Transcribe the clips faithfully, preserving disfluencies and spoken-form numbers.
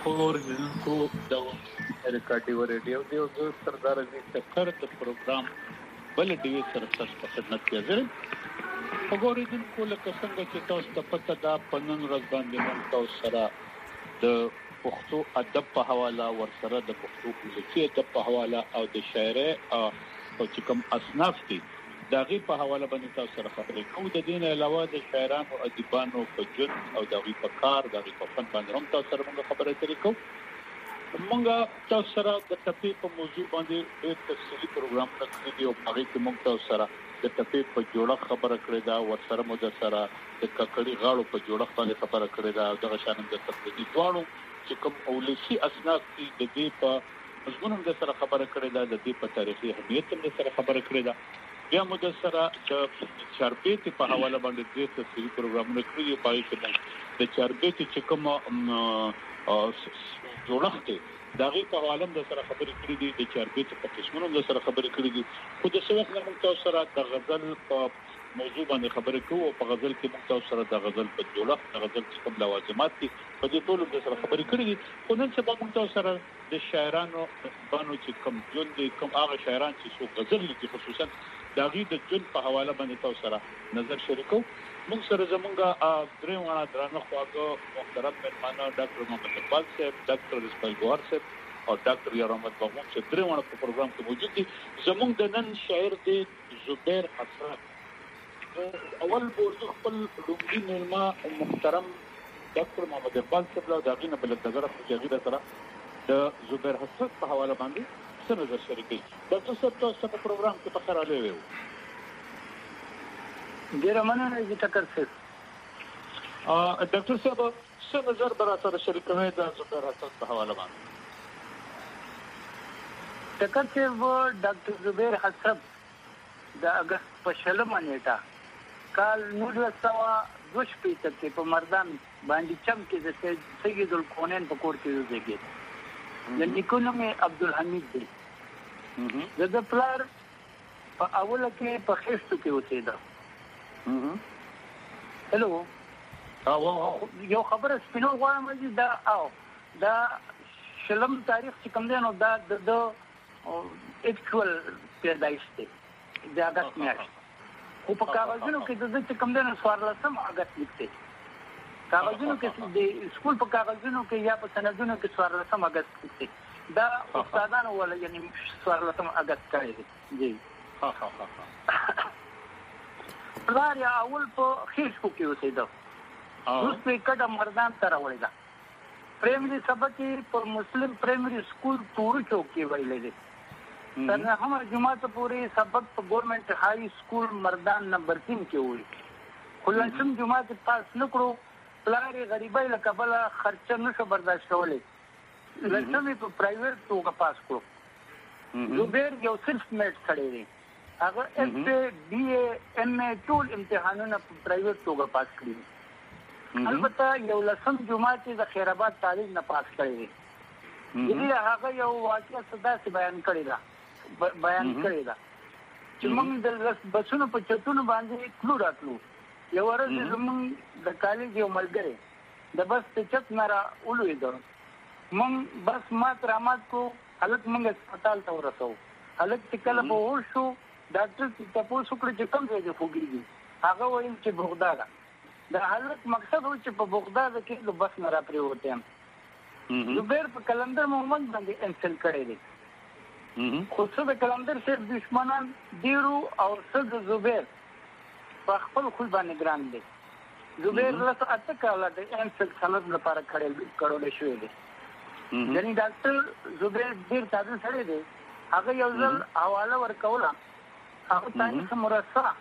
اوریدونکو د ریکارډیو ریډیو دی او زه سردار عزیز سفر د پروګرام بل ډیوي سره تاسو په خدمت کې حاضر اوریدونکو لکه څنګه چې تاسو ته پته ده په نن ورځ باندې موږ تاسو سره د پښتو ادب په حواله ورسره د پښتو موسیقي ادب په حواله او د شاعرۍ او چې کوم اصناف دي دغه په حواله باندې تاسو سره خبرې کوو. د دین علاوه د شاعرانو او ادیبانو په ژوند او دغه په کار دغه په فن باندې هم تاسو سره موږ خبرې ترې کوو. موږ تاسو سره د ټپي په موضوع باندې ډېر تفصیلي پروګرام تکړه دی او هغه کې موږ تاسو سره د ټپي په جوړه خبره کړې ده ورسره مو د سره د ککړی غاړو په جوړه باندې خبره کړې ده او دغه شانم د تفصیلي دوانو چې کوم اولسي اسناد دي د دې په مضمون هم د سره خبره کړې ده د دې په تاریخي اهمیت هم د سره خبره کړې ده. بیا مو د سره د چاربیت په حواله باندې د تفصیلي پروګرامونه کړی په پای کې د چاربیت چې کوم جوړښت دغه په حواله د سره خبرې کړې دي د چاربیت په قسمونو د سره خبرې کړې دي. خو د څه وخت موږ تاسو سره د غزل په موضوع باندې خبرې کوو او په غزل کې موږ تاسو سره د غزل په جوړښت د غزل چې کوم لوازمات دي په دې ټول د سره خبرې کړې دي. خو نن سبا موږ تاسو سره د شاعرانو باندې چې کوم ژوند دي کوم هغه شاعران چې څو غزل لیکي خصوصا دغه د ژوند په حواله باندې تاسو سره نظر شریکو. موږ سره زمونږه درې وړه درانه خواږه محترم مهمانان ډاکټر محمد اقبال صاحب، ډاکټر اسماعیل ګوهر صاحب او ډاکټر یار احمد بغون چې درې وړه په پروګرام کې موجود دي. زمونږ د نن شاعر دی زبیر حسرت. اول بورز خپل لومړي مېلمه محترم ډاکټر محمد اقبال صاحب له دغه نه بل نظر خو چې سره د زبیر حسرت په حواله باندې څه نظر شریکي. ډاکټر صاحب تاسو په پروګرام کې په خیر علي وو. ډیر مننه چې ټکر صاحب. ا ډاکټر صاحب څه نظر برا سره شریکوي د زبیر حسرت په حواله باندې؟ ټکر صاحب ډاکټر زبیر حسرت د اگست په شلمه نیټه کال نولس سوه دوه شپېته کې په مردان باندې چم کې د سید الکونین په کور کې وزېږېد. د نیکونو مې عبدالحمید دی. د د پلار په اوله کې په خېستو کې اوسېده. هلو یو خبره سپینو غواړم چې دا او دا شلم تاریخ چې کوم دی نو دا د اکچوال پیدایش دی د اگست میاشت. خو په کاغذونو کې د دې کوم دی نو څوارلسم اگست لیکي. کاغذونو کې د سکول په کاغذونو کې یا په سندونو کې څوارلسم اگست لیکي. دا استادانو ولا یعنی څوارلسم اگست کړی دی. جی ها ها ها. پلار یا اول په خېشکو کې اوسېده. اوس په کډه مردان ته راوړی ده. پرایمري سبق کې په مسلم پرایمري سکول پورو چوک کې ویلې دي. تر هغه جمعه ته پورې سبق په ګورنمنت هاي سکول مردان نمبر تین کې وی. خو لنسم جمعه ته پاس نکړو. پلار غریبۍ له کبله خرچه نشو برداشت کولی. لنسم په پرایویټ توګه پاس کړو. زبیر یو صرف میټ کړی دی. هغه اف ای بی ای ایم ای ټول امتحانونه په پرایویټ توګه پاس کړی. البته یو لسم جمعه چې د خیرآباد کالج نه پاس کړی دی. دې هغه یو واقعه صدا سي بیان کړی دا بیان کړی دا چې موږ د بسونو په چتونو باندې تلو راتلو. یو ورځ زموږ د کالج یو ملګری د بس ته چت نه را ولوېده. موږ بس مات رامات کو هلک موږ هسپتال ته ورسو. هلک چې کله په هوښ شو ډاکټر ته تپوس وکړه چې کوم ځای کې خوږېږي. هغه ویل چې بغداد. د هلک مقصد و چې په بغداد کې د بس نه را پرېوتی یم. زبیر په کلندر محمد باندې انسل کړی دی. خو څه د کلندر صاحب دشمنان ډېرو او څه د زبیر په خپل خوی باندې ګران دی. زبیر لس اته کاله د انسل سند لپاره کړولی شوی دی. یعنې ډاکټر زبیر ډېر ساده سړی دی. هغه یو ځل حواله ورکوله. هغه تاریخ مرصع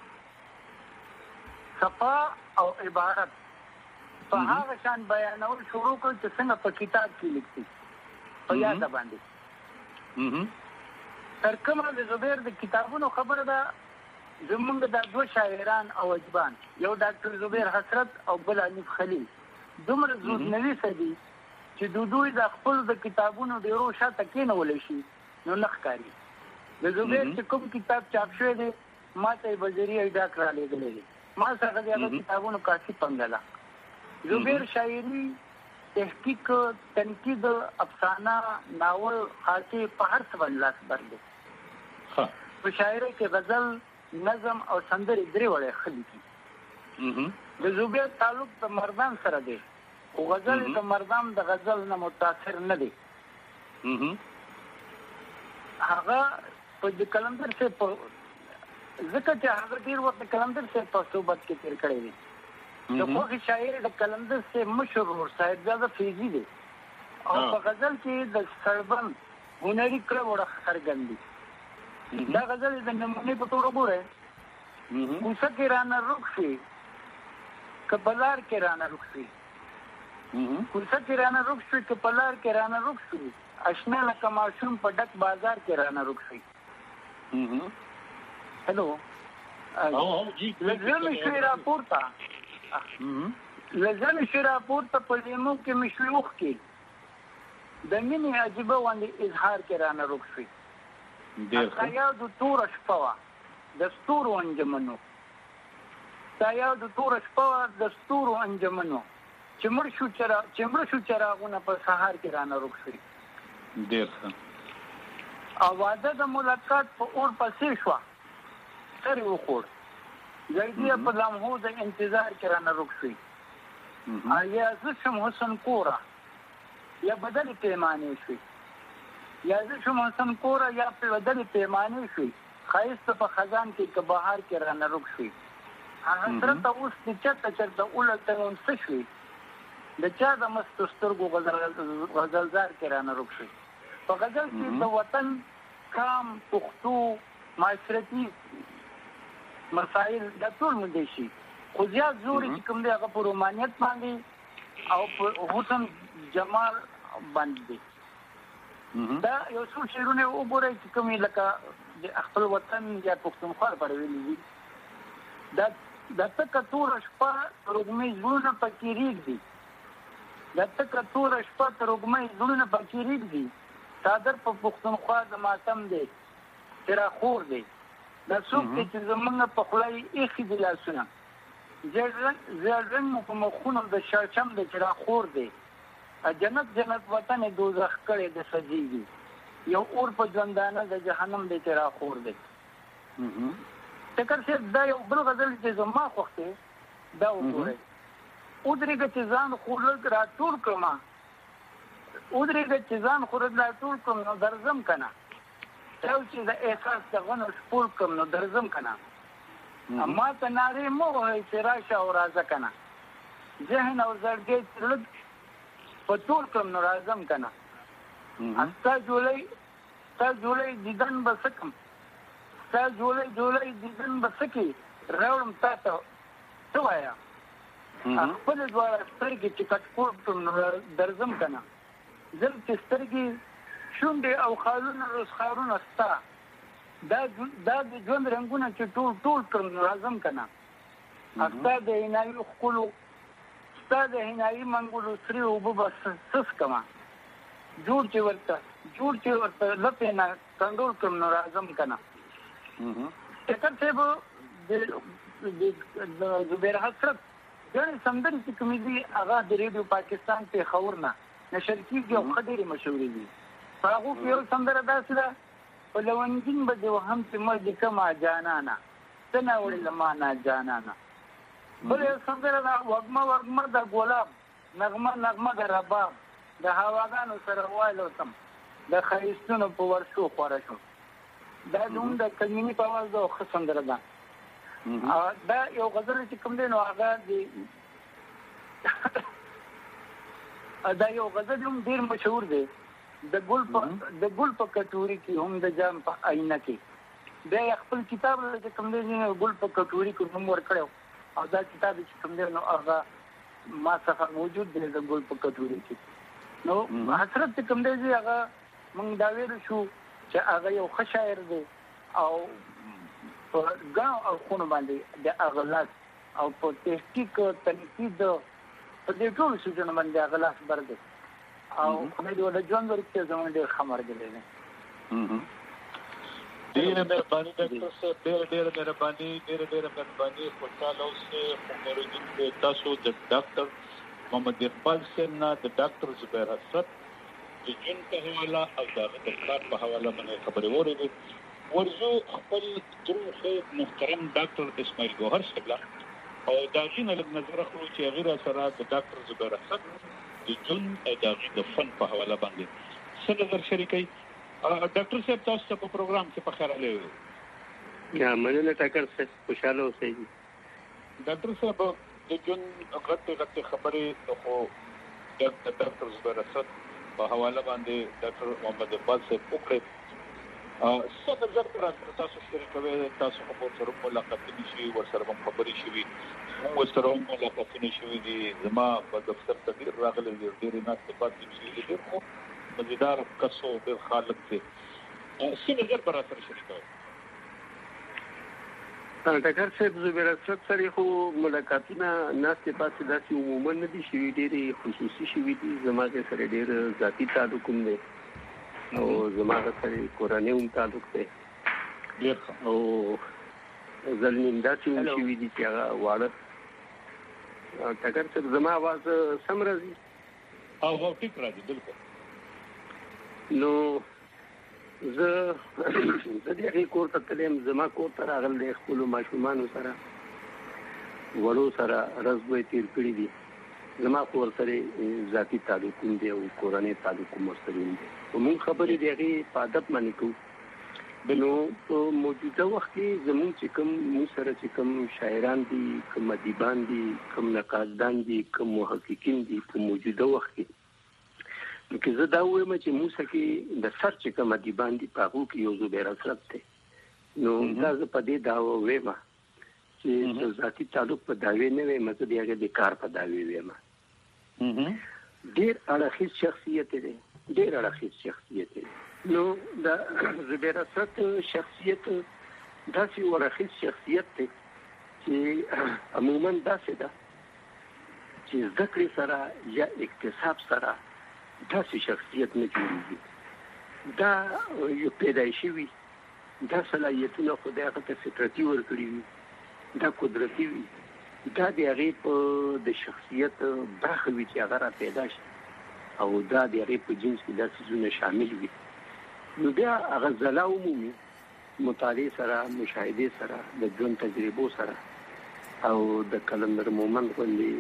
صفا او عبارت په هغه شان بیانول شروع کړ چې څنګه په کتاب کې لیکي په یاد باندې. تر کومه د زبیر د کتابونو خبره ده زمونږ د دوه شاعران او ادیبان یو ډاکټر زبیر حسرت او بل حنیف خلیل دومره زود نویسه دي چې د دوی د خپل د کتابونو ډیرو شاته کېنولی شي نو نه ښکاري. د زبیر چې کوم کتاب چاپ شوی دی ما ته یې بزري ډاک را لېږلی دی. ما سره د هغه کتابونو کافي پنګه ده. زبیر شاعري تحقیق تنقید افسانه ناول خاطی په هر څه باندې لاس بر دی. په شاعرۍ کې غزل نظم او سندرې درې وړې ښه لیکي. د زوبیر تعلق د مردان سره دی خو غزل د مردان د غزل نه متاثر نه دی. هغه په د کلندر سے په ځکه چې هغه ډېر وخت د کلندر سے په صحبت کې تیر کړی دی. د خوږ شاعر د کلندر سے مشهور صاحبزاده فیضي دی او په غزل کې د سړبن هنري کړه وړه څرګند دي. دا غزل د نمونې په توګه ګوره کوڅه کې رانه رخ شي که په لار کې رانه رخ شي کوڅه کې رانه رخ شي که په لار کې رانه رخ شي اشنا لکه ماشوم په ډک بازار کې رانه رخ شي. هلو لزم شوی راپورته لزم شوی راپورته په لیمو کې مې شوی اوښ کې د مینې عجیبه غوندې اظهار کې رانه رخ شي. ستا یاد توره شپه وه د ستورو انجمنو ستا یاد توره شپه وه د ستورو انجمنو چې مړ شو چې مړ شو چراغونه په سهار کې رانه رخ شي. ډېر ښه. او واده د ملاقات په اور پسې شوه سر یې وخوړ زیدیه په لمحو د انتظار کې رانه رخ شي. یا زه شم حسن کوره یا بدلې پیمانې شوي یا زه شم حسن کوره یا بدلې پیمانې شوي ښایسته په خزان کې که بهار کې رانه رخ شي. حسرته اوس د چېرته چېرته اولته یم څه شوي د چا د مستو سترګو غزلزار کې رانه رخ شي. په غزل کې د وطن کام پښتو معاشرتي مسائل دا ټول موندی شي خو زیات زور چې کوم دی هغه په رومانیت باندې او په حسن جمال باندې دی. دا یو څو شعرونه وګورئ چې کومې لکه د خپل وطن یا پښتونخوا لپاره ویلي دي. دا د تکه توره شپه تروږمۍ زړونه پکې رېږدي د تکه توره شپه تروږمۍ زړونه پکې رېږدي څادر په پښتونخوا د ماتم دی چې راخور دی. دا څوک دی چې زمونږ په خوله یې ایښي دي لاسونه زیړ رنګ مو په مخونو د شړشم دی چې راخور دی. جنت جنت وطن یې دوزخ کړی د سجیږي یو اور په ژوندانه د جهنم دی چې راخور دی. ټکر صاحب دا یو بل غزل چې زما خوښ دی دا وګورئ. ودرېږه چې ځان خو لږ راټول کړم ودرېږه چې ځان خو لږ راټول کړم نو درځم که نه یو چې د احساس د غنو شپول کړم نو درځم که نه ما ته نارې مه وهئ چې راشه او راځه که نه ذهن او زړګی چې لږ په ټول کړم نو راځم که نه ستا جولۍ ستا جولۍ دیدن به څه کړم ستا جولۍ جولۍ دیدن به څه کړي راوړم تا ته څه وایه خپلې دواړه سترګې چې کټکول کړم نو درځم که نه زر چې سترګې شونډې او خالونه رسخارونه ستا دا دا د ژوند رنګونه چې ټول ټول کړم نو راځم که نه ستا د حنایي ښکلو ستا د حنایي منګلو سرې اوبه به څس کړمه جوړ چې ورته جوړ چې ورته لپې نه کنډول کړم نو راځم که نه. ټکر صاحب د زبیر حسرت ګڼې سندرې چې کومې دي هغه د ریډیو پاکستان پېښور نه نشر کېږي او ښه ډېرې مشهورې دي. په هغو کې یو سندره داسې ده په لونګین به دې وهم چې مړ دې کړمه جانانه څه ناوړې له ما نه جانانه. بل یو سندره ده وږمه وږمه د ګلاب نغمه نغمه د رباب د هواګانو سره والوتم د ښایستونو په ورشو خوره شو. دا زموږ د کلمیني په اواز ده او ښه سندره ده. دا یو غزل چې کوم دی نو هغه د دا یو غزل هم ډېر مشهور دی د ګل په د ګل په کټوري کې هم د جام په آینه کې بیا خپل کتاب چې کوم دی ګل په کټوري کې نوم ورکړی او دا کتاب چې کوم دی نو هغه ما څخه موجود دی د ګل په کټوري کې. نو حسرت چې کوم دی هغه موږ دا ویل شو چې هغه یو ښه شاعر دی او په ګاو او خونو باندې د هغه لاس او په تحقیق تنقید په دې ټولو څیزونو باندې هغه لاس بر دی او خدای دې ورته ژوند ورکړي زموږ ډېر ښه ملګری دی. ډېره مهرباني ډاکټر صاحب ډېره ډېره مهرباني ډېره ډېره مهرباني خوشحاله اوسئ. خو مېرمن تاسو د ډاکټر محمد اقبال صاحب نه د ډاکټر زبیر حسرت د جون په حواله او د کار په حواله باندې خبرې وریدو. ورزو خپل دروغ محترم ډاکټر اسماعیل ګوهر صاحب او دا غینه لږ نظر اخلو چې غیر سره د ډاکټر زبیر حسرت د جون او د فن په حواله باندې څه نظر شریکي. ډاکټر صاحب تاسو په پروګرام کې په خیر علي یا مننه ټاکر صاحب خوشاله اوسئ. ډاکټر صاحب د جون غټه غټه خبرې خو د ډاکټر زبیر حسرت په حواله باندې ډاکټر محمد اقبال صاحب وکړي. څه نظر تاسو شریکوي؟ تاسو په سره ملاقاتونه شي ورسره خبرې شي ورسره ملاقاتونه شي دي زما په دفتر ته ډیر راغلي ډیر نه پاتې شي ډیر خو مزیدار کسو د خالق ته څه نظر پر سره شریکوي؟ ټاکر صاحب زبیر حسرت سره خو ملاقاتونه ناستې پاتې داسې عموما نه دي شوي، ډېرې خصوصي شوي دي. زما سره ډېر ذاتي تعلق هم دی او زما سره کورنۍ هم تعلق دی او ځلنیم داسې هم شوي دي چې هغه واړه. ټاکر صاحب زما اواز سم راځي؟ او ټیک راځي بالکل. نو زه د دې کور ته تلم، زما کور ته راغل د خپل ماشومان سره وړو سره رزوي تیر کړی دي. زما کور سره ذاتی تعلق دی او کورنۍ تعلق مستقیم دی. موږ خبرې دی هغه په ادب باندې کوو. نو په موجوده وخت کې زموږ چې کوم موږ سره چې کوم شاعران دي، کوم ادیبان دي، کوم نقادان دي، کوم محققین دي په موجوده وخت کې که زه دا وایم چې موږ کې د سر چې کوم ادیبان دي په هغو کې یو زبیر حسرت دی. نو دا زه په دې دعوه وایم چې ذاتي تعلق په دعوې نه وایم، زه د هغې د کار په دعوې وایم. ډېر اړخیز شخصیت دی، ډېر اړخیز شخصیت دی. نو د زبیر حسرت شخصیت داسې اړخیز شخصیت دی چې عموما داسې ده چې زده کړې سره یا اکتساب سره داسې شخصیت نه جوړېږي. دا یو پیدایشي وي، دا صلاحیتونه خدای هغه ته فطرتي ورکړي وي، دا قدرتي وي، دا د هغې په د شخصیت برخه وي چې هغه را پیدا شي او دا د هغې په جنس کې دا څیزونه شامل وي. نو بیا هغه ځلا ومومي مطالعې سره، مشاهدې سره، د ژوند تجربو سره او د قلندر مومند غوندې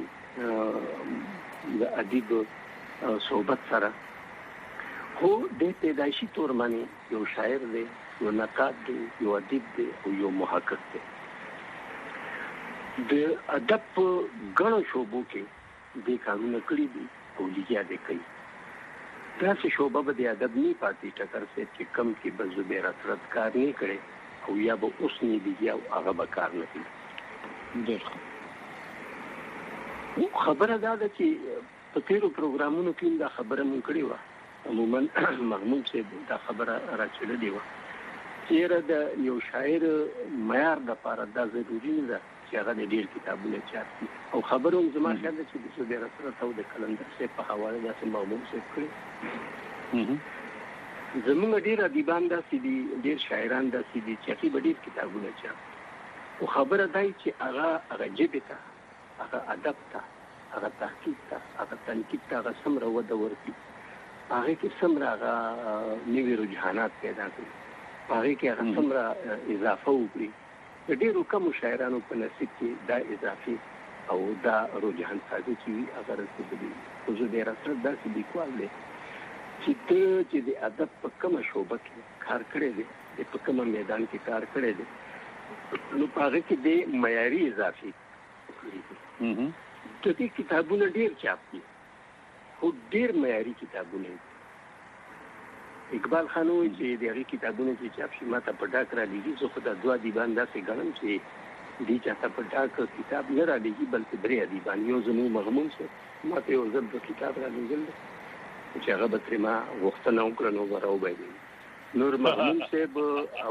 د ادیب صحبت سره. خو د پیدایشي طور باندې یو شاعر دی، یو نقاد دی، یو ادیب دی او یو محقق دی. د ادب په ګڼو شعبو کې دې کارونه کړي دي او لګیا دې کوي. داسې شعبه به د ادب نه پاتې ټکر صاحب چې کم کې به زبیر حسرت کار نه کړي او یا به اوس نه لګیا او هغه به کار نه کوي. خبره دا ده چې په تیرو پروګرامونو کې دا خبره مونږ کړې وه، عموما محمود صاحب دا خبره راچللې وه چېرې د یو شاعر معیار دپاره دا ضروري نه ده چې هغه د ډېر کتابونه چاپ کړي. او خبره هم زما خیال ده چې د زبیر حسرت او د قلندر صاحب په حواله داسې محمود صاحب کړي. زموږ ډېر ادیبان داسې دي، ډېر شاعران داسې دي چې هغوی به ډېر کتابونه چاپ. خو خبره دا وي چې هغه هغه ژبې ته، هغه ادب ته، هغه تحقیق ته، هغه تنقید ته هغه څومره وده ورکړي، په هغې کې څومره هغه نوي رجحانات پیدا کړي، په هغې کې هغه څومره اضافه وکړي. د ډېرو کمو شاعرانو په نصیب کې دا اضافي او دا رجحان سازي چې وي هغه رسېدلي. خو زبیر حسرت داسې لیکوال دی چې ته چې د ادب په کومه شعبه کې کار کړی دی، په کومه میدان کې کار کړی دی، نو په هغې کې د معیاري اضافي کړي دي. د دې کتابونه ډېر چاپ دي خو ډېر معیاري کتابونه دي. اقبال خان وایي چې د هغې کتابونه چې چاپ شي ما ته په ډاک رالېږي. زه خو دا دوه ادیبان داسې ګڼم چې دې چاته په ډاک کتاب نه رالېږي بلکې درې ادیبان. یو زموږ مغموم صاحب ما ته یو ځل د کتاب رالېږل دی چې هغه به ترې ما غوښتنه وکړه نو به راوبایلي. نور مغموم صاحب او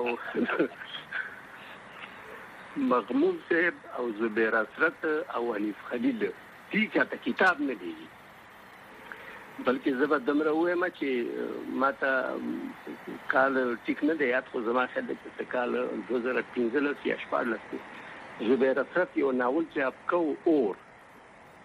مغموم صاحب او زبیر حسرت او حنیف خلیل دې چاته کتاب نه دیږي. بلکې زه به دومره ووایم چې ما ته کال ټیک نه دی یاد، خو زما خیال دی چې کال دوه زره پنځلس یا شپاړلس کې زبیر حسرت یو ناول چاپ کو اور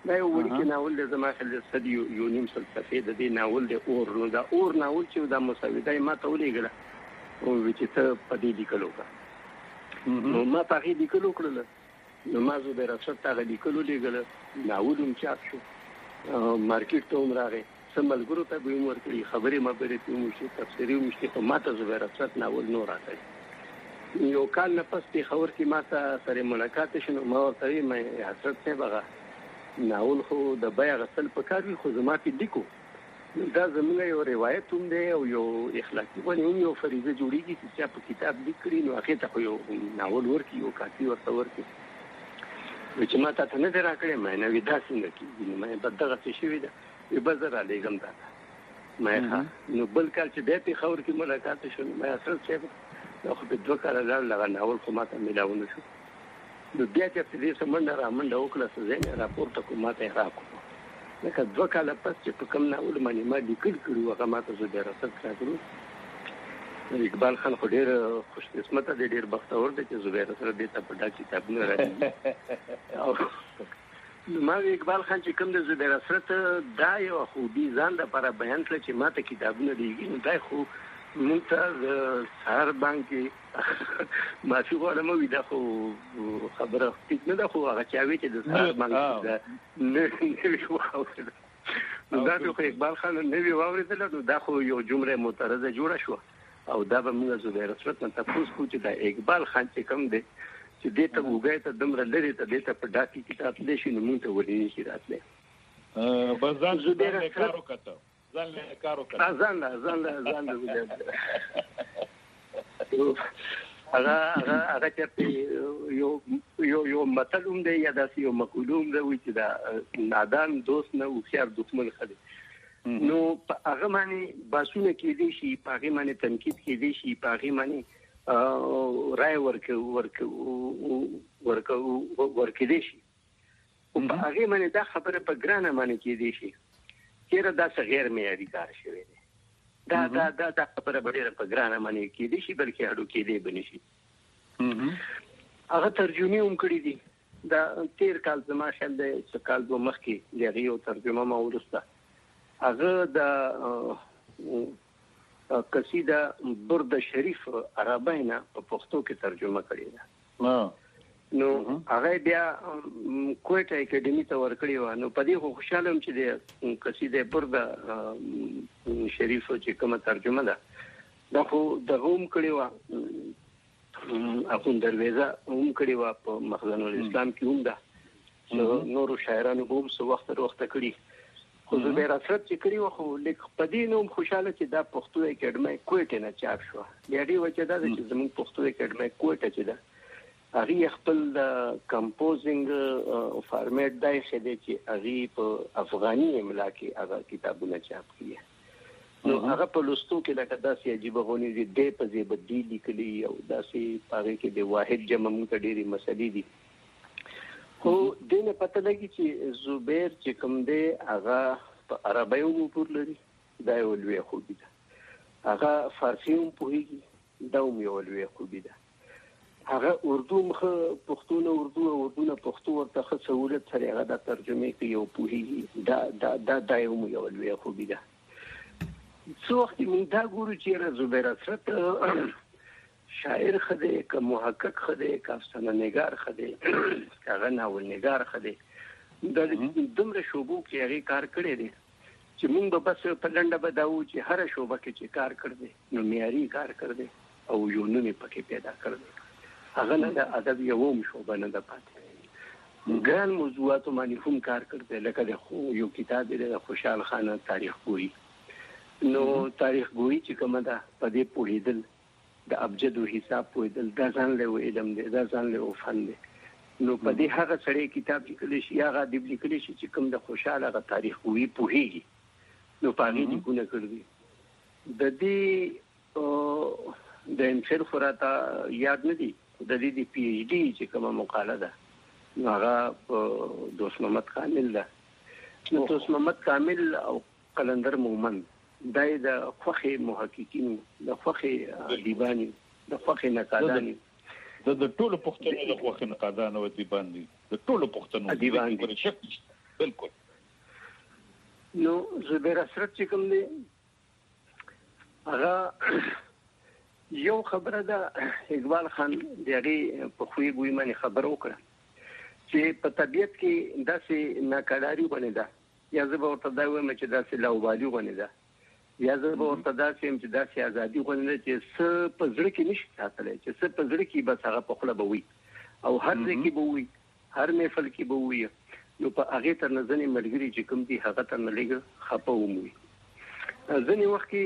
دا یو ورکی ناول دی زما خیال دی صد یو نیم سل صفحې د دې ناول دی اور. نو دا اور ناول چې دا مسوده یې ما ته ولېږله او وایي چې ته په دې لیکل وکړه. نو ما په هغې لیکل وکړله. نو ما زبیر اسد ته هغه لیکل ولېږله. ناول هم چاپ شو، مارکیټ ته هم راغی، څه ملګرو ته به یې هم ورکړي، خبرې مبرې ته هم وشي، تفسیري هم وشي. خو ما ته زبیر اسد ناول نو راکړی. یو کال نه پس پېښور کې ما ته سره ملاقات شو. نو ما ورته ویل مې حضرت صاحب هغه ناول خو د بیه اخیستل پکار وي، خو زما پې لیکو. دا زموږ یو روایت هم دی او یو اخلاقي باندې هم یو فریضه جوړېږي چې چا په کتاب لیک کړي نو هغې ته خو یو ناول ورکړي، یو کاپي ورته ورکړي. وایي چې ما تا ته نه دی راکړی. ما نه وي دا څنګه کېږي؟ نو ما به دغسې شوي ده. وایي به زه رالېږم تا ته. ما ښه. نو بل کال چې بیا پېښور کې ملاقات شو نو ما حضرت صاحب دا خو په دوه کاله لاړ، هغه ناول خو ما ته میلاو نه شو. نو بیا چې دې څه منډه را منډه وکړه، څه ځای مې راپورته کړو، ما ته یې راکړو. لکه دوه کاله پس چې په کوم ناول باندې ما لیکل کړي وو هغه ما ته زبیر اسد راکړو. اقبال خان خو ډېر خوش قسمته دی، ډېر بختور دی چې زبیر اسد دې ته په دا کتابونه راځي. نو ما اقبال خان چې کوم د زبیر اسد دا یو خوبي ځان لپاره بیان کړه چې ما ته کتابونه لیکي، نو دا خو مونږ ته د سهار بانک معافي غواړم. وي دا خو خبره ټیک نه ده، خو هغه چې هغې چې د سهار بانک نوي واورېده نو دا خو اقبال خان نوي واورېدله. نو دا خو یو جمله معترضه جوړه شوه او دا به موږ زبیر اسد نه تپوس کړو چې دا اقبال خان چې کوم دی چې دې ته اوږی ته دومره لرې ته دې ته په ډاکي کتاب دی شي نو مونږ ته ولې نه شي راتلی. بس ځان زبیر کار وکړه، ځان له کار وکړه، ځان له ځان له ځان له هغه هغه هغه چې یو یو یو متل هم دی یا داسې یو مقوله هم ده، وایي چې دا نادان دوست نه هوښیار دښمن ښه دی. نو په هغه باندې بحثونه کېدی شي، په هغې باندې تنقید کېدی شي، په هغې باندې رایه ورکېدی شي، خو په هغې باندې دا خبره په ګرانه باندې کېدی شي چېرې دا څه غیر معیاري کار شوی دی. دا دا دا دا خبره به ډېره په ګرانه باندې کېدی شي، بلکې اډو کېدی به نه شي. هغه ترجمې هم کړي دي. دا تېر کال زما خیال دی څه کال دوه مخکې د هغې یو ترجمه ما وروسته هغه د قصیده برد شریف عربی نه په پښتو کې ترجمه کړې ده. نو هغه بیا کوټه اکیډمي ته ورکړی و. نو په دې خو خوشاله یم چې د قصیده برد شریف چې کومه ترجمه ده دا خو دغه هم کړې وه، اخوند درویزه هم کړې وه، په مخزن الاسلام کې هم ده، نورو شاعرانو به هم څه وخته وخته کړي. خو زبیر اسد چې کړي وه خو لیک په دې نه هم خوشحاله چې دا پښتو اکیډمۍ کوټې نه چاپ شوه. د هغې وجه دا ده چې زموږ پښتو اکیډمۍ کوټه چې ده هغې خپل د کمپوزنګ فارمیټ دا ایښی دی چې هغې په افغاني املا کې هغه کتابونه چاپ کړي. نو هغه په لوستو کې لکه داسې عجیبه غونې دي، دی په ځای به دی لیکلي او داسې په هغې کې د واحد جمع موږ ته ډېرې مسلې دي. خو دې نه پته لګي چې زبیر چې کوم دی هغه په عربۍ هم عبور لري، دا یو لویه خوبي ده. هغه فارسي هم پوهېږي، دا هم یوه لویه خوبي ده. هغه اردو هم ښه پښتو نه اردو او اردو نه پښتو ورته ښه سهولت سره هغه دا ترجمې کوي او پوهېږي. دا دا دا دا هم یوه لویه خوبي ده. څه وخت موږ دا ګورو چې یاره زبیر اسد شاعر ښه دی که محقق ښه دی که افسانه نګار ښه دی که هغه ناول نګار ښه دی. دا دومره شعبو کې هغې کار کړی دی چې موږ به بس په لنډه به دا وو چې هره شعبه کې چې کار کړی دی نو معیاري کار کړی دی او یو نوم یې پکې پیدا کړی دی. هغه نه د ادب یوه هم شعبه نه ده پاتې. ګران موضوعاتو باندې هم کار کړی دی، لکه د یو کتاب دی د خوشحال خان تاریخ ګویي. نو تاریخ ګویي چې کومه ده په دې پوهېدل، د ابجدو حساب پوهېدل، دا ځان له یو علم دی، دا ځان له یو فن دی. نو په دې هغه سړی کتاب لیکلی شي یا هغه ادیب لیکلی شي چې کوم د خوشحال هغه تاریخ ګویي پوهېږي، نو په هغې لیکونه کړي دي. د دې د ایم فل خو راته یاد نه دي، د دې د پی ایچ ډي چې کومه مقاله ده نو هغه په دوست محمد کامل ده. نو دوست محمد کامل او قلندر مومند دا یې د خوښې محققینو، د خوښې ادیبانو، د خوښې نقادانو، د ټولو پښتنو د خوښې نقادانو او ادیبان دي، د ټولو پښتنو ادیبان دي. بالکل. نو زبیر اسرت چې کوم دی هغه یو خبره ده اقبال خان دغه په خوې ګوي باندې خبر وکړه چې په طبيعت کې داسې ناکړاری ونه ده یا زه به ورته دا وایم چې داسې لاوبالي ونه ده یا زه به ورته دا وایم چې داسې ازادي ونه ده چې څه په زړه کې نشي ساتلی چې څه په زړه کې بس هغه په خوله به وي او هر ځای کې به وي هر محفل کې به وي نو په هغه تر نه ځنې ملګري چې کوم دي هغه تر نه لګ خپه وموي ځنې وخت کې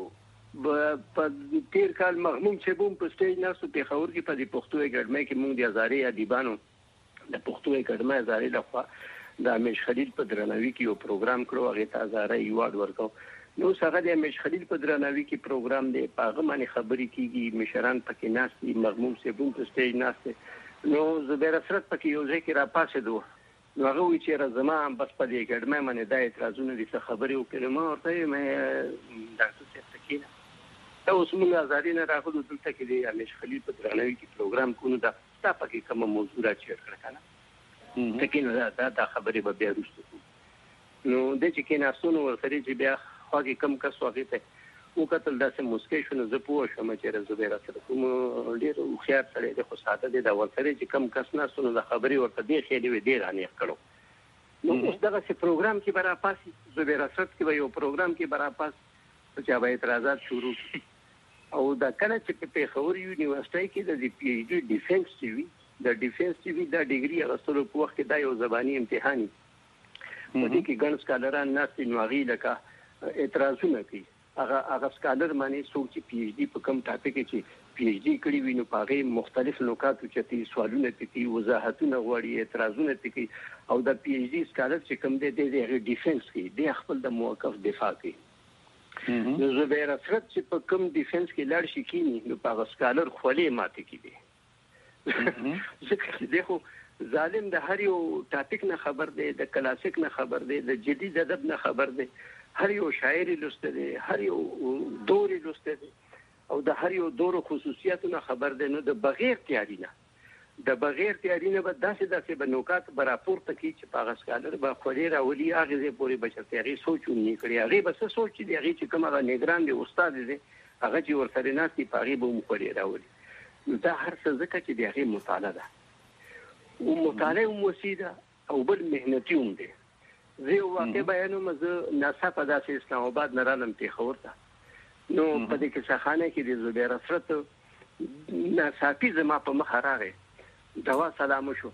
په تیر کال مغموم چې بوم په سټیج ناسو په خور کې په دې پښتو اکیډمي کې مونږ د ازاري ادیبانو د پښتو اکیډمي ازاري لخوا د امیش خلیل په درناوي کې یو پروګرام کړو هغه ته ازاري ایوارډ ورکو نو څنګه د امیش خلیل په درناوي کې پروګرام دی پاغه باندې خبرې کیږي مشران پکې ناشتي مغموم چې بوم په سټیج ناشته نو زبیر اسرت پکې یو ځای کې را پاسې دوه نو هغه وی چې راځما بس په دې اکیډمي باندې د اعتراضونو د خبرې وکړم او ته مې ډاکټر صاحب تکینه دا اوس موږ ازاري نه راغلو دلته کې د امیش خلیل په درناوي کې پروګرام کوو دا تاسو پکې کوم موضوع راځي کړه تکینه دا دا خبرې به بیا وروسته نو د چې کې ناسونو ورسره چې بیا خواږي کم کس واغې ته وکتل داسې مسکې شنو زه پوه شم چې زبیر سره کوم ډېر خيار سره د خو ساده د ورسره چې کم کس ناسونو د خبرې ورته دی خېلې وې ډېر انې کړو نو اوس دغه سي پروګرام کې برا پاسي زبیر سره کې یو پروګرام کې برا پاس چې به اعتراضات شروع او دا کله چې په خور یونیورسيټي کې د پی ایچ ډي ډیفنس ټي وي د ډیفنس ټي وي د ډیګري غوښتلو په وخت کې دا یو زبانی امتحاني په دې کې ګڼ سکالران ناست نو غي لکه اعتراضونه کوي هغه هغه سکالر معنی څوک چې پی ایچ ډي په کوم ټاپک کې پی ایچ ډي کړی وي نو پاغه مختلف نکات چې سوالونه کوي وضاحتونه غواړي اعتراضونه کوي او د پی ایچ ډي سکالر چې کوم دی د ډیفنس کې د خپل د موقف دفاع کوي نو زبیر اسرت چې په کوم ډیفنس کې لړ شي کینی نو په سکالر خولې ماته کیږي ځکه دغه ظالم د هر یو ټاپک نه خبر دی د کلاسیک نه خبر دی د جدید ادب نه خبر دی هر یو شاعر لسته دی هر یو دور لسته دی او د هر یو دور خصوصیاتونه خبر دی نو د بغیر تیاری نه د بغیر تیاری نه به داسې داسې بنوکات برابر تکي چې په غسکالر به خوري راولي هغه زه پوری بچته هغه سوچونه کړی هغه بس سوچ دی هغه چې کومه نگران دی استاد دی هغه چې ورسره ناسي پاغي به مخوري راولي نو دا هر څه ځکه چې دی هغه مطالعه ده او مطالعه موسیده او بل مهنتي هم دی زه واقع بیانوم زه ناصافه داسې اسلام آباد نه رالم ته خورته نو په دې کې څخانه کې د زبیر اسرت ناصافي زما په مخ راغی دوا سلام شو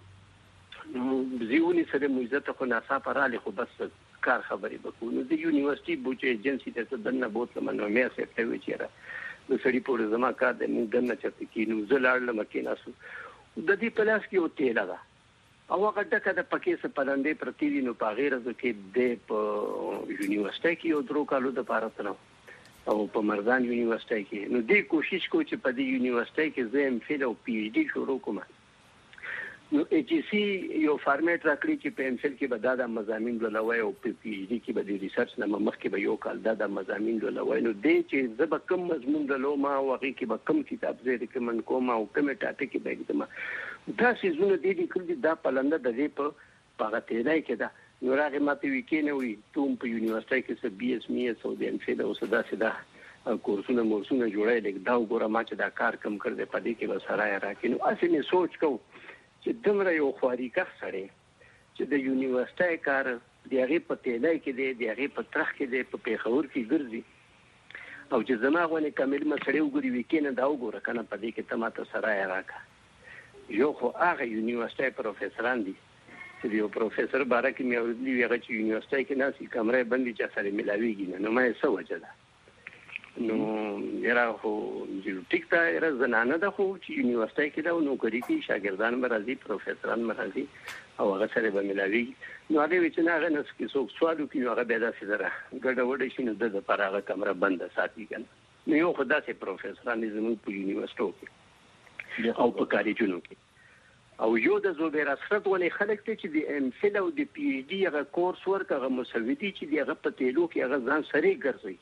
زیونی سره موزه خو ناصافه را لخوا بس کار خبرې وکړو نو د یونیورسيټي بوچ ایجنسی ته دنه بوتله منو مې سپټ وی چیرې نو سړي پورې زما کار د موږ دنه چرته کې نو زلاړل مکه ناسو د دې پلاس کې او تیل ده او هغه دغه د پکې څخه پرندې پرتی دي نو په غیر ځکه د یونیورسيټي کې او درو کالو د پاره او په مرزان یونیورسيټي کې نو دې کوشش کو چې په دې یونیورسيټي کې زه ام فل او پی ایچ ډي شروع کوم نو ایچ سی یو فارمیټ راکړي چې په ام فل کې به دا د مضامین لولوي او په پی ایچ ډي کې به د ریسرچ نه مخکې به یو کال دا د مضامین لولوي نو دې چې زه به کوم مضمون لولم او هغه کې به کوم کتاب زه ریکمند کوم او کوم ټاپک کې به کوم دا سيزونه دې دې کړي دا پلنده د دې په پاغه تیرای کې دا نو راغی ماته وکینه وي ته په یونیورسيټي کې څه بي اس مي اس او د ام فل او صدا صدا کورسونه مورسونه جوړای لیک دا وګوره ما چې دا کار کم کړ دې پدې کې به سراي راکینو اسی نه سوچ کو چې دمره یو خواري کا سره چې د یونیورسيټي کار دیغه په تیلای کې دی دیغه په ترخ کې دی په پیښور کې ګرځي او چې زما غوونه کامل مسړې وګوري وکینه دا وګوره کنه پدې کې تماته سراي راکا یو خو هغه یونیورسيټي پروفیسوران دي چې یو پروفیسور بارکه مې ورلي ویغه چې یونیورسيټي کې ناسي کمرې بندي چې سره ملاويږي نو مې څه وجه ده نو یرا خو ټیک تا یرا زنانه ده خو چې یونیورسيټي کې دا نو کوي چې شاګردان مرضی پروفیسوران مرضی او هغه سره به ملاوي نو هغه چې نه غنس کې څوک سوال کوي هغه به دا سره ګډه وډه شي نو د لپاره هغه کمره بند ساتي کنه نو یو خدای سي پروفیسوران زموږ په یونیورسيټي کې او په کالجونو کې او یو د زبیر اسرت ولې خلک ته چې د ام فل او د پی ایچ ډي هغه کورس ورک هغه مسودي چې هغه په تیلو کې هغه ځان سره ګرځي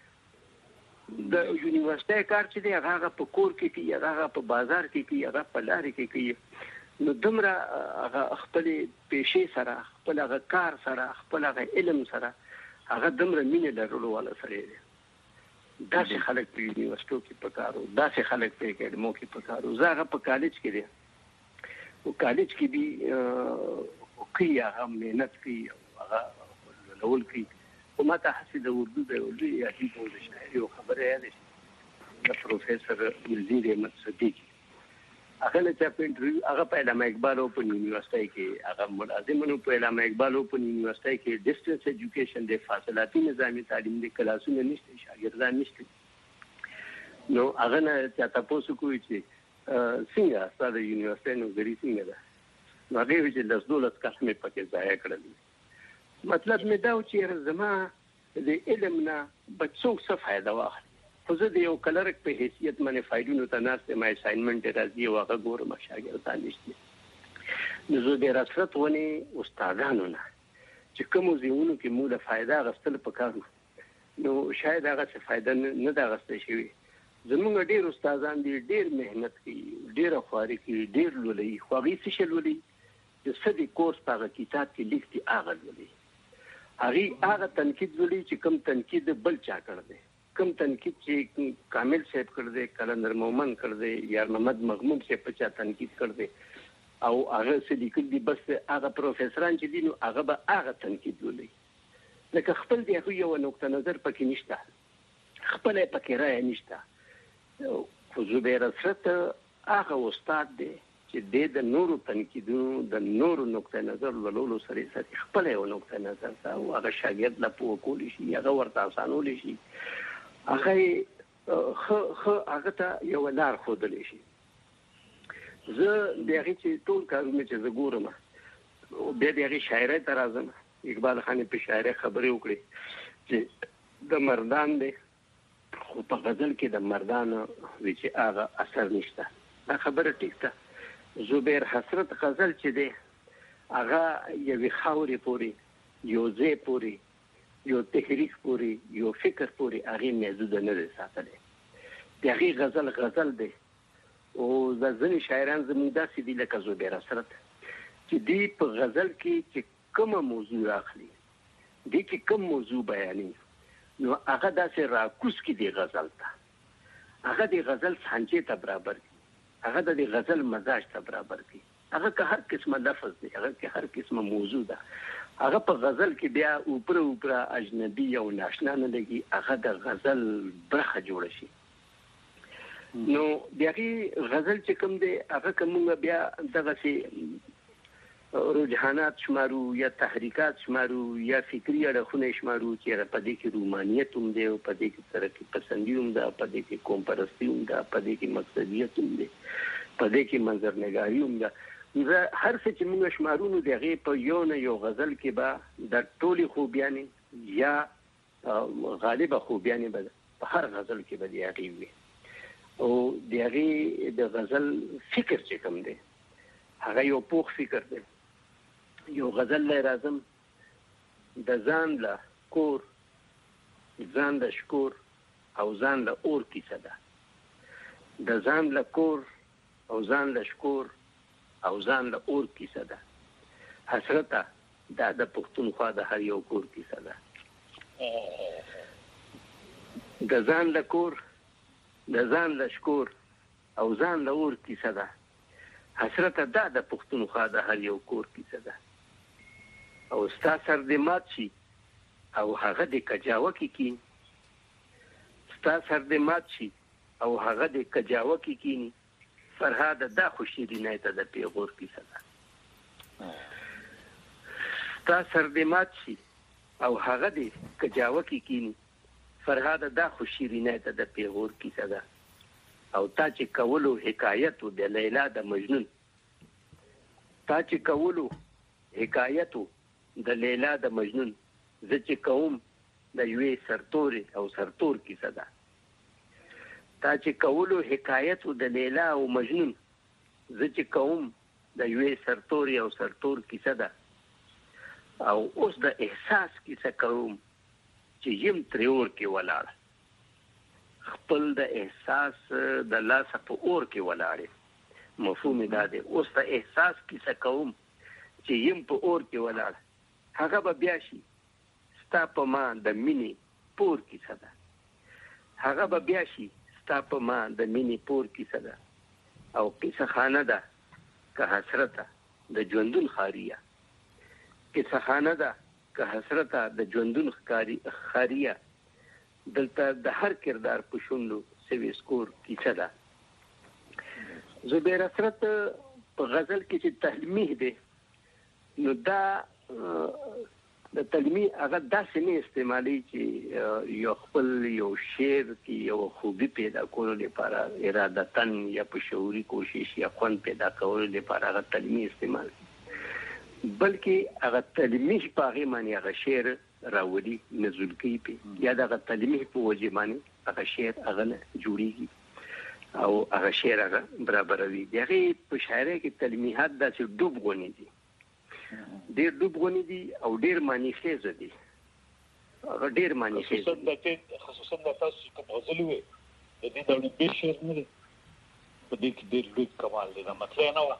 د یونیورسيټي کار چې دی هغه په کور کې کې هغه په بازار کې کې هغه په لارې کې کې نو دومره هغه خپل پیشې سره خپل هغه کار سره خپل هغه علم سره هغه دومره مینه لرلو والا سره دی. داسې خلک په یونیورسيټو کې پکارو، داسې خلک په اکیډمو کې پکارو. زه هغه په کالج کې دی او کالج کې دی کوي هغه مهنت کوي هغه لول کوي. او ما ته حسي د اردو د اردو یا هی په شاعري او خبره یادې د پروفیسور وزیر احمد صدیقی هغه له چا په انټرویو هغه په علامه اقبال اوپن یونیورسيټي کې هغه ملازمانو په علامه اقبال اوپن یونیورسيټي کې ډیسټنس ایجوکیشن د فاصلاتي نظامي تعلیم د کلاسونو نشته، شاګردان نشته. نو هغه نه چا تاسو کوی چې څنګه ستاسو یونیورسيټي نو غري څنګه ده؟ نو هغه چې د دولت قسمه پکې ځای کړل. مطلب مې دا و چې زما د علم نه بچوک څه فائدہ واخلي. خو زه د یو کلرک په حیثیت باندې فایلونو ته ناست یم، اساینمنټ راځي او هغه ګورم شاګردان نشته. نو زه د رسرت ونې استادانو نه چې کومو ځایونو کې موږ له فایده اخیستل پکار نو شاید هغه څه فایده نه ده اخیستل شوې. زموږ ډېر استادان دي ډېر محنت کوي، ډېره خواري کوي، ډېر لولي، خو هغوی څه شی لولي د څه د کورس په هغه کتاب کې لیک دي هغه لولي. هغوی هغه تنقید لولي چې کوم تنقید بل چا کړی دی، کوم تنقید چې کامل صاحب کړی دی، کلندر مومن کړی دی، یار محمد مغموم صاحب په چا تنقید کړی دی او هغه څه لیکل دي، بس هغه پروفیسران چې دي نو هغه به هغه تنقید لولي. لکه خپل د هغوی یوه نقطه نظر پکې نشته، خپله یې پکې رایه نشته. خو زبیر اسرت هغه استاد دی چې د نورو تنقیدونو د نورو نقطه نظر لولو سره سره خپل یو نقطه نظر ته او هغه شاګرد لا پوه کولی شي، هغه ورته اسانولی شي، هغه خو خو هغه ته یو لار ښودلی شي. زه د هغې چې ټول کارونه چې زه ګورم بیا د هغې شاعرۍ ته راځم. اقبال خان په شاعرۍ خبرې وکړې چې د مردان دی خو په غزل کې د مردانو وی چې هغه اثر نشته. دا خبره ټیک ده. زبیر حسرت غزل چې دی هغه یوې خاورې پورې، یو ځای پورې، یو تحریک پورې، یو فکر پورې هغې محدوده نه دی ساتلی. د هغې غزل غزل دی. او د ځینې شاعران زموږ داسې دي لکه زبیر حسرت چې دوی په غزل کې چې کومه موضوع راخلي، دوی کې کوم موضوع بیانوي نو هغه داسې راکوز کړي د غزل ته، هغه د غزل سانچې ته برابر کړي، هغه د غزل مزاج ته برابر کړي. هغه که هر قسمه لفظ دی، هغه که هر قسمه موضوع ده، هغه په غزل کې بیا اوپره اوپره اجنبي او ناشنا نه لګي، هغه د غزل برخه جوړه شي. نو د هغې غزل چې کوم دی هغه که موږ بیا دغسې رجحانات شمارو یا تحریکات شمارو یا فکري اړخونه شمارو چې په دې کې رومانیت هم دی او په دې کې ترقي پسندي هم ده، په دې کې قوم پرستي هم ده، په دې کې مقصدیت هم دی، په دې کې منظرنګاري هم ده. زه هر څه چې موږ شمارو نو د هغې په یو نه یو غزل کې به د ټولې خوبیانې یا غالبه خوبیانې به په هر غزل کې به د هغې وي. او د هغې د غزل فکر چې کوم دی هغه یو پوخ فکر دی. یو غزل لی راځم: د ځان له کور، ځان له شکور او ځان له اور کیسه ده. د ځان له کور او ځان له شکور او ځان له اور کیسه ده. حسرته دا د پښتونخوا د هر یو کور کیسه ده. د ځان له کور، د ځان له شکور او ځان له اور کیسه ده. حسرته دا د پښتونخوا د هر یو کور کیسه ده. او ستا سر دې مات شي او هغه دې کجاوه کې کیني، ستا سر دې مات شي او هغه دې کجاوه کې کیني، فرهاده دا خو شیرینۍ ته د پیغور کیسه ده. ستا سر دې مات شي او هغه دې کجاوه کې کیني، فرهاده دا خو شیرینۍ ته د پیغور کیسه ده. او تا چې کولو حکایتو د لیلا د مجنون، تا چې کولو حکایتو د لیلا د مجنون، زه چې کوم د یوې سرتورې او سرتور کیسه ده. تا چې کولو حکایتو د لیلا او مجنون، زه چې کوم د یوې سرتورې او سرتور کیسه ده. او اوس د احساس کیسه کوم چې یم ترې اور کې ولاړ، خپل د احساس د لاسه په اور کې ولاړې، مفهوم دا دی. اوس ته احساس کیسه کوم چې یم په اور کې ولاړ، هغه به بیا شي ستا په ما د مینې پور کیسه ده. هغه به بیا شي ستا په ما د مینې پور کیسه ده. او کیسه خانه ده که حسرته د ژوندون خاریه، کیسه خانه ده که حسرته د ژوندون خاریه، دلته د هر کردار په شونډو سوي سکور کیسه ده. زبیر حسرت په غزل کې چې تلمیح دی، نو دا د تلمیح هغه داسې نه استعمالي چې یو خپل یو شعر کې یو خوبي پیدا کولو لپاره ارادتن یا په شعوري کوشش یا خوند پیدا کولو لپاره هغه تلمیح استعمال کوي، بلکې هغه تلمیح په هغې باندې هغه شعر راولي، نزول کوي پې، یا د هغه تلمیح په وجې باندې هغه شعر هغه نه جوړېږي او هغه شعر هغه برابروي. د هغې په شاعرۍ کې تلمیحات داسې ډوب غونې دي، ډېر ډوب غونې دي او ډېر معنی خیزه دي، هغه ډېر معنی خیزه دي. خصوصا د تاسو چې کوم غزل وي د دې د ډېر شعر نه دی په دې کې ډېر لوی کمال دی. دا مطلب نه وه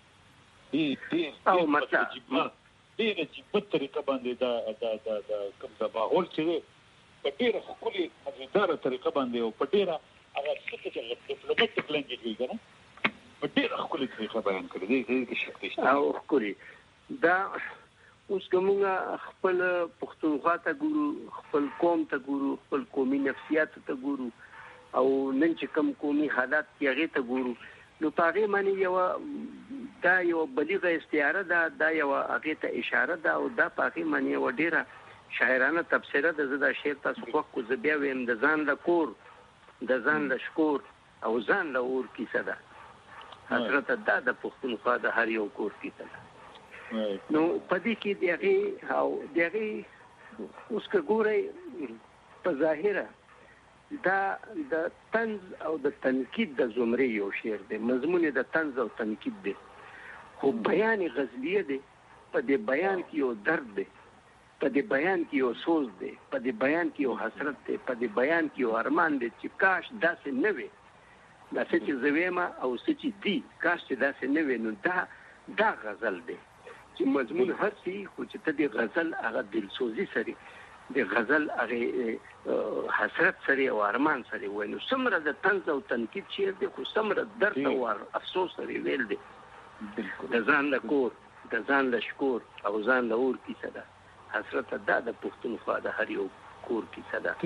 او مطلب ډېره عجیبه طریقه باندې دا د کوم د ماحول چې دی په ډېره ښکلې مزیداره طریقه باندې او په ډېره هغه څه چې ډیپلوماټیک لینګویج وي که نه، په ډېره ښکلې طریقه بیان کړې دی. دې کې شک نشته. او ښکلې دا اوس که موږ خپل پښتونخوا ته ګورو، خپل قوم ته ګورو، خپل قومي نفسیاتو ته ګورو او نن چې کوم قومي حالات کې هغې ته ګورو، نو په هغې باندې یوه دا یوه بلیغه استعاره ده، دا یوه هغې ته اشاره ده او دا په هغې باندې یوه ډېره شاعرانه تبصره ده. زه دا شعر تاسو خوښ کړو، زه بیا ویم د ځان له کور، د ځان له شکور او ځان له اور کیسه ده. حضرته دا د پښتونخوا د هر یو کور کیسه ده. نو په دې کې د هغې او د هغې اوس که ګورئ په ظاهره دا د طنز او د تنقید د زمرې یو شعر دی، مضمون یې د طنز او تنقید دی، خو بیان یې غزلیه دی. په دې بیان کې یو درد دی، په دې بیان کې یو سوز دی، په دې بیان کې یو حسرت دی، په دې بیان کې یو ارمان دی چې کاش داسې نه وي، دا څه چې زه ویمه او څه چې دي کاش چې داسې نه وي. نو دا دا غزل دی چې مضمون هر څه خو چې ته د غزل هغه دلسوزي سره، د غزل هغه حسرت سره او ارمان سره وایي، نو څومره د طنز او تنقید شعر دی، خو څومره درد او افسوس سره ویل دی. د ځان له کور، د ځان له شکور او ځان له اور کیسه ده. حسرت دا د پښتونخوا د هر یو کور کیسه ده.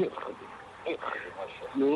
نو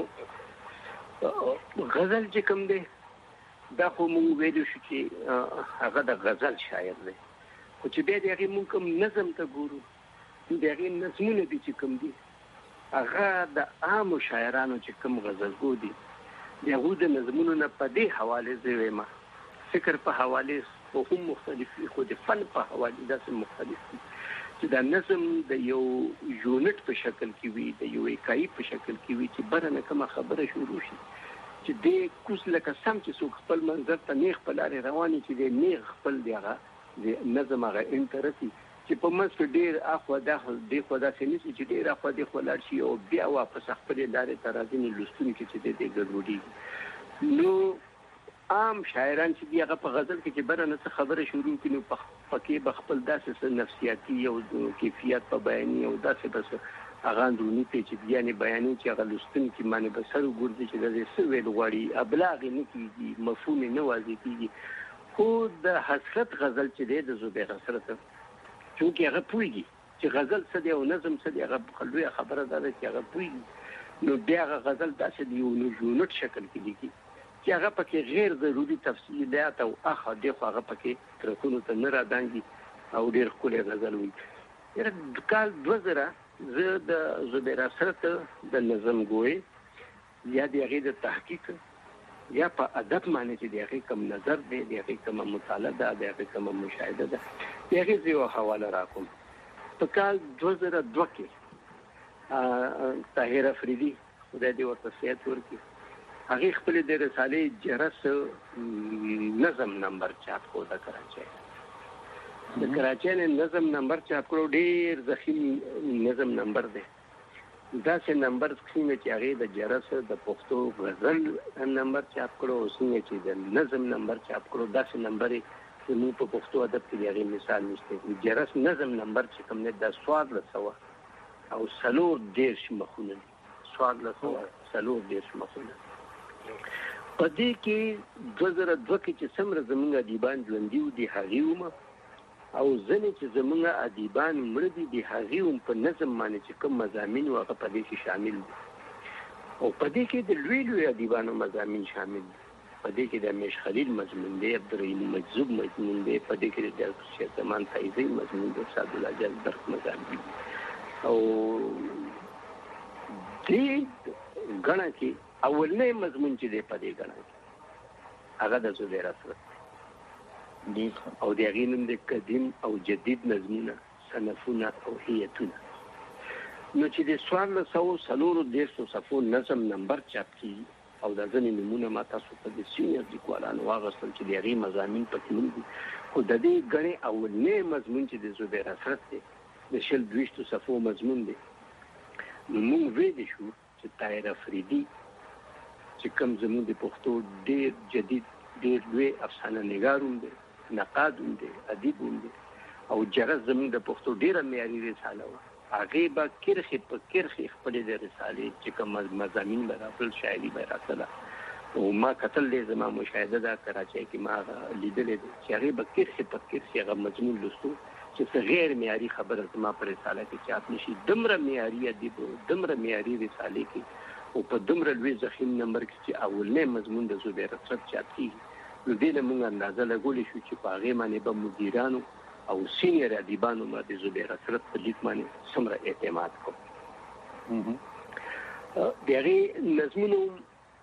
غزل چې کوم دی دا خو مونږ ویلو شو چې هغه د غزل شاعر دی، خو چې بیا د هغې مونږ کوم نظم ته ګورو، د هغې نظمونه دي چې کوم دي هغه د عامو شاعرانو چې کوم غزلګو دي د هغوی د نظمونو نه په دې حوالې زه ویمه، فکر په حوالې خو هم مختلف وي، خو د فن په حوالې داسې مختلف دي چې دا نظم د یو یونټ په شکل کې وي، د یو اکایي په شکل کې وي چې بره نه کومه خبره شروع شي چې دې کوس لکه سم چې څوک خپل منظر ته نیغ په لارې روان چې دی نیغ خپل دی هغه د نظم هغه انټرسي چې په منځ کې ډېر اخوا داخل دی خو داسې نه شي چې ډېر اخوا دی خو لاړ شي او بیا واپس خپلې لارې ته راځي، نو لوستونکي چې دی دی ګډوډېږي. نو عام شاعران چې دي هغه په غزل کې چې بره نه څه خبره شروع کړي، نو پکې به خپل داسې څه نفسیاتي او کیفیت په بیاني او داسې بس هغه اندروني پیچیدګیانې بیانوي چې هغه لوستونکي باندې به سر وګرځي چې دا دې څه ویل غواړي، ابلاغ یې نه کېږي، مفهوم یې نه واضح کېږي. خو د حسرت غزل چې دی د زبیر حسرت، چونکې هغه پوهېږي چې غزل څه دی او نظم څه دی، هغه لویه خبره دا ده چې هغه پوهېږي، نو بیا هغه غزل داسې د یو یونټ شکل کې لیکي چې هغه پکې غیر ضروري تفصیلات او اخا دېخوا هغه پکې ترکونو ته نه رادانګي او ډېر ښکلی غزل وي. یاره کال دوه زره زه د زبیر حسرت د نظم ګوی یا د هغې د تحقیق یا په ادب باندې چې د هغې کوم نظر دی، د هغې کومه مطالعه ده، د هغې کومه مشاهده ده، د هغې زه یوه حواله راکوم. په کال دوه زره دوه کې طاهر افریدي خدای دې ورته صحت ورکړي، هغې خپلې د رسالې جرس نظم نمبر چاپ کړو د کراچۍ. د کراچۍ نه نظم نمبر چاپ کړو، ډېر ضخیم نظم نمبر دی داسې نمبر څنګه چې هغه د جرس د پښتو غزل نمبر چاپ کړو او څنګه چې د نظم نمبر چاپ کړو داسې نمبر چې موږ په پښتو ادب کې هغه مثال نشته. جرس نظم نمبر چې کوم نه د سواد له سوا او سلور دیرش مخونه سواد له سوا سلور دیرش مخونه په دې کې دوه زره دوه کې چې څومره زموږ ادیبان ژوندي وو دي هغې ومه او ځینې چې زموږ ادیبان مړه دي د هغې هم په نظم باندې چې کوم مضامین وو هغه په دې کې شامل دي او په دې کې د لوی لوی ادیبانو مضامین شامل دي. په دې کې د میش خلیل مضمون دی، عبدالرحیم مجذوب مضمون دی، په دې کې د شیخ زمان فیضي مضمون دی، سعدالله جل برق مضامین او دې ګڼه کې اولنی مضمون چې دی په دې ګڼه کې هغه د زبیر اثرت او د هغې نوم د قدیم او جدید نظمونه صنفونه او هیتونه. نو چې د څوارلس سوه څلورو دېرشو صفحو نظم نمبر چاپ کېږي او د ځینې نومونه ما تاسو ته د سینیر لیکوالانو واخیستل چې د هغې مضامین پکې نه دي خو د دې ګڼې اولنی مضمون چې د زبیر اثرت دی د شل دویشتو صفحو مضمون دی. نو موږ ویلی شو چې طاهر افریدي چې کوم زموږ د پښتو ډېر جدید ډېر لوی افسانه نګار هم دی، نقاد هم دی، ادیب هم دی او جرس زموږ د پښتو ډېره معیاري رساله وه. هغې به کرښې په کرښې خپلې د رسالې چې کوم مضامین به راتلل شاعري به راتله او ما کتل دی زما مشاهده ده کراچۍ کې ما هغه لیدلی دی چې هغې به کرښې په کرښې هغه مضمون لوستو چې څه غیر معیاري خبره زما په رساله کې چاپ نه شي. دومره معیاري ادیب و دومره معیاري رسالې کې او په دومره لوی ضخیم نمبر کې چې اولنی مضمون د زبیر اثرت چاپ کېږي نو دې نه موږ اندازه لګولی شو چې په هغې باندې به مدیرانو او سینیر ادیبانو ما د زبیر اثرت په لیک باندې څومره اعتماد کوو. د هغې نظمونه هم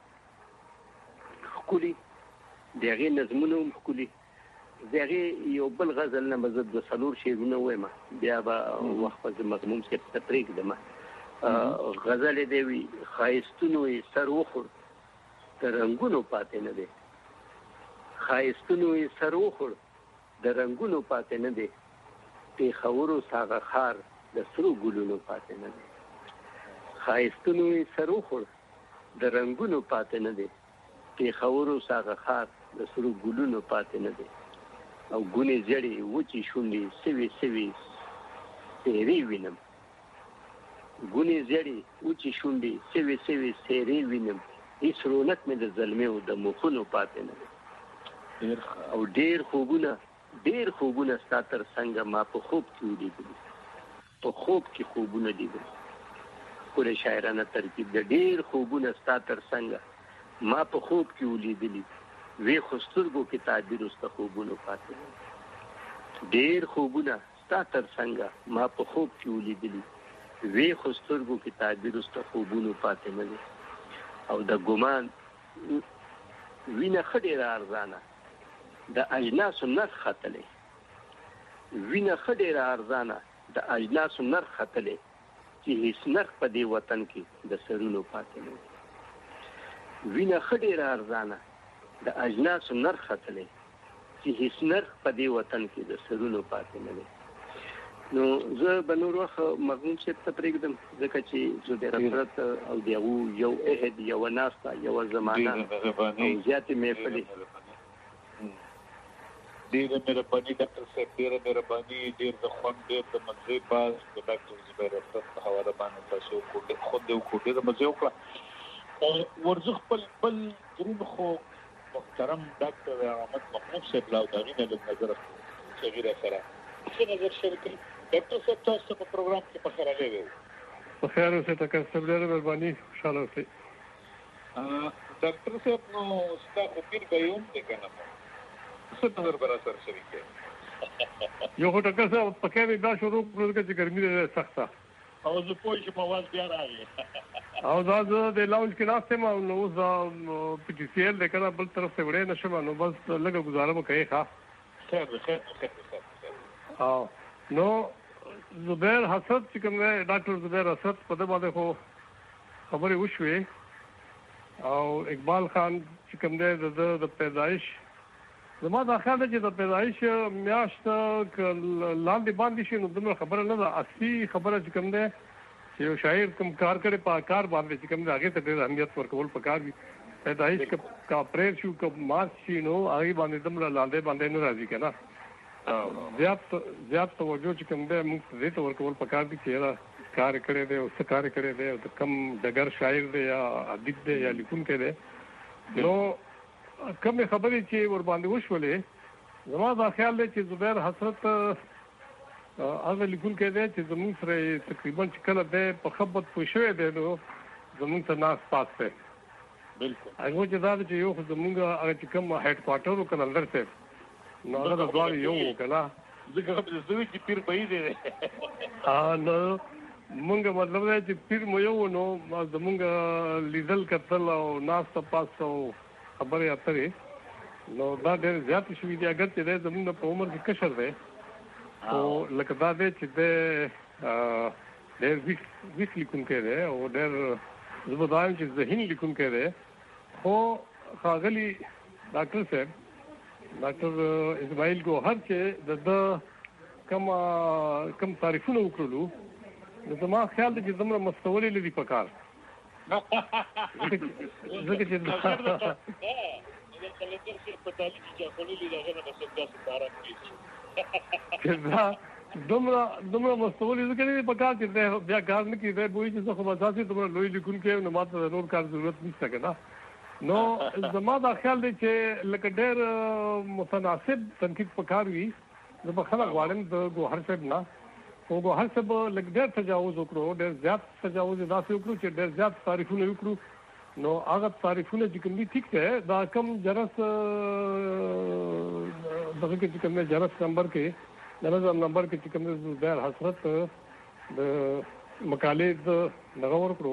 ښکلي د هغې نظمونه هم ښکلي د هغې یو بل غزل نه به زه دوه څلور شعرونه ووایم بیا به وخت به زه مضمون صاحب ته پرېږدم. غزل یې دی وي ښایستونو یې سر وخوړ د رنګونو پاتې نه دی، ښایستونو یې سر وخوړ د رنګونو پاتې نه دی، پېښورو ساغه ښار د سرو ګلونو پاتې نه دی، ښایستونو یې سر وخوړ د رنګونو پاتې نه دی، پېښورو ساغه ښار د سرو ګلونو پاتې نه دی او ګونې زړې وچې شونډې سوې سوې څېرې وینم، ګونې زړې وچې شونډې سوې سوې څېرې وینم، هېڅ رونق مې د زلمیو د مخونو پاتې نه دی او ډېر خوبونه ډېر خوبونه ستا تر څنګه ما په خوب کې ولیدلي، په خوب کې خوبونه لیدل. ښکلی شاعرانه ترکیب د ډېر خوبونه ستا تر څنګه ما په خوب کې ولیدلي، وی خو سترګو کې تعبیر ستا خوبونو پاتې نه دی، ډېر خوبونه ستا تر څنګه ما په خوب کې ولیدلي، وی خو سترګو کې تعبیر ستا خوبونو پاتې نه دی او د ګمان وینه ښه ډېره ارزانه د اجناسو نرخ ختلی، وینه ښه ډېره ارزانه د اجناسو نرخ ختلی چې هېڅ نرخ په دې وطن کې د سرونو پاتې نه دی، وینه ښه ډېره ارزانه د اجناسو نرخ ختلی چې هېڅ نرخ په دې وطن کې د سرونو پاتې نه دی. نو زه به نور وخت مرحوم صاحب ته پرېږدم ځکه چې زبیر اثرت او د هغو یو عهد یوه ناسته یوه زمانه او زیاتې محفلې. ډېره مهرباني ډاکټر صاحب، ډېره مهرباني، ډېر د خوند ډېر د مزې باز د ډاکټر زبیر اثرت په حواله باندې تاسو وکړو، خوند یې وکړو، ډېره مزې وکړه. ورزه خپل بل دروند خو محترم ډاکټر احمد محمود صاحب لا د هغې نه لږ نظر اخلو چې هغې را سره څه نظر شریکوي. ډاکټر صاحب تاسو ته په پروګرام کې په خیر راغلی وی. په خیر اوسئ ټکر صاحب، ډېره مهرباني، خوشحاله اوسئ. ډاکټر صاحب نو ستا خو پیر به یې هم دی که نه څه نظر به را سره شریک کړې؟ یو خو ټکر صاحب پکې مې دا شروع کړو ځکه چې ګرمي ده سخته او زه پوه شم اواز بیا راغی او دا زه د لاونج کې ناست یم نو اوس پي ټي سي ایل دی که نه بل طرف ته وړی نه شم نو بس لږه ګزاره به کوې ښه. خیر دی خیر دی خیر دی. نو زبیر اثرت چې کوم دی ډاکټر زبیر اثرت په ده باندې خو خبرې وشوې او اقبال خان چې کوم دی د ده د پیدایش زما دا خیال دی چې د پیدایش میاشت که لاندې باندې شي نو دومره خبره نه ده. اصلي خبره چې کوم دی چې یو شاعر کوم کار کړي په کار باندې چې کوم هغه ته ډېر اهمیت ورکول پکار وي پیدایش کا پریر شو کا مارچ شي نو هغه باندې دمره لاندې باندې نه راځي کنه زیات زیات توجه چې کوم دې موږ دې ته ورکول پکار دي چې کار کړي دې او څه کار کړي دې او کم دګر شاعر دې یا ادیب دې یا لیکونکی دې نو کوم خبرې چې ور باندې وشولې زما دا خیال دی چې زبیر حسرت هغه لیکونکی دی چې زموږ سره تقریبا چې کله دی په خبرت پوه شوی دی نو زموږ ته ناست پاس دی بالکل هغه چې دا چې یو خو زموږ هغه چې کوم هیډ کوارټر و کلندر صاحب نو هغه د دواړو یو و که نه ځکه خبرې زه چې پیر بعید دی نو مونږ مطلب دی چې پیر مو یو نو زموږ لیدل کتل او ناسته پاس او خبرې اترې نو دا ډېر زیات شوي دي اګر چې دی زموږ په عمر کې کشر دی او لکه دا دی چې دی ډېر ویښ ویښ لیکونکی دی او ډېر زه به دا یم چې ذهین لیکونکی دی خو ښاغلي ډاکټر صاحب ډاکټر اسماعیل ګوهر چې د ده کوم کوم تعریفونه وکړلو نو زما خیال دی چې دومره مستورې لري په کار ځکه چې دا دومره دومره مستوري ځکه نه په کار کې دی بیا کار نه کوي دی بوی چې زه خو به داسې دومره لوی لیکونکی یم نو ما ته د نور کار ضرورت نشته که نه نو زما دا خیال دی چې لکه ډېر متناسب تنقید په کار وي زه به خلک غواړم د ګوهر صاحب نه خو ګوهر صاحب لږ ډېر تجاوز وکړو ډېر زیات تجاوز یې داسې وکړو چې ډېر زیات تعریفونه وکړو نو هغه تعریفونه چې کوم دي ټیک دی دا کم جرس دغه کې چې کوم جرس نمبر کې د نظم نمبر کې چې کوم دی زبیر حسرت د مقالې د دغه ورکړو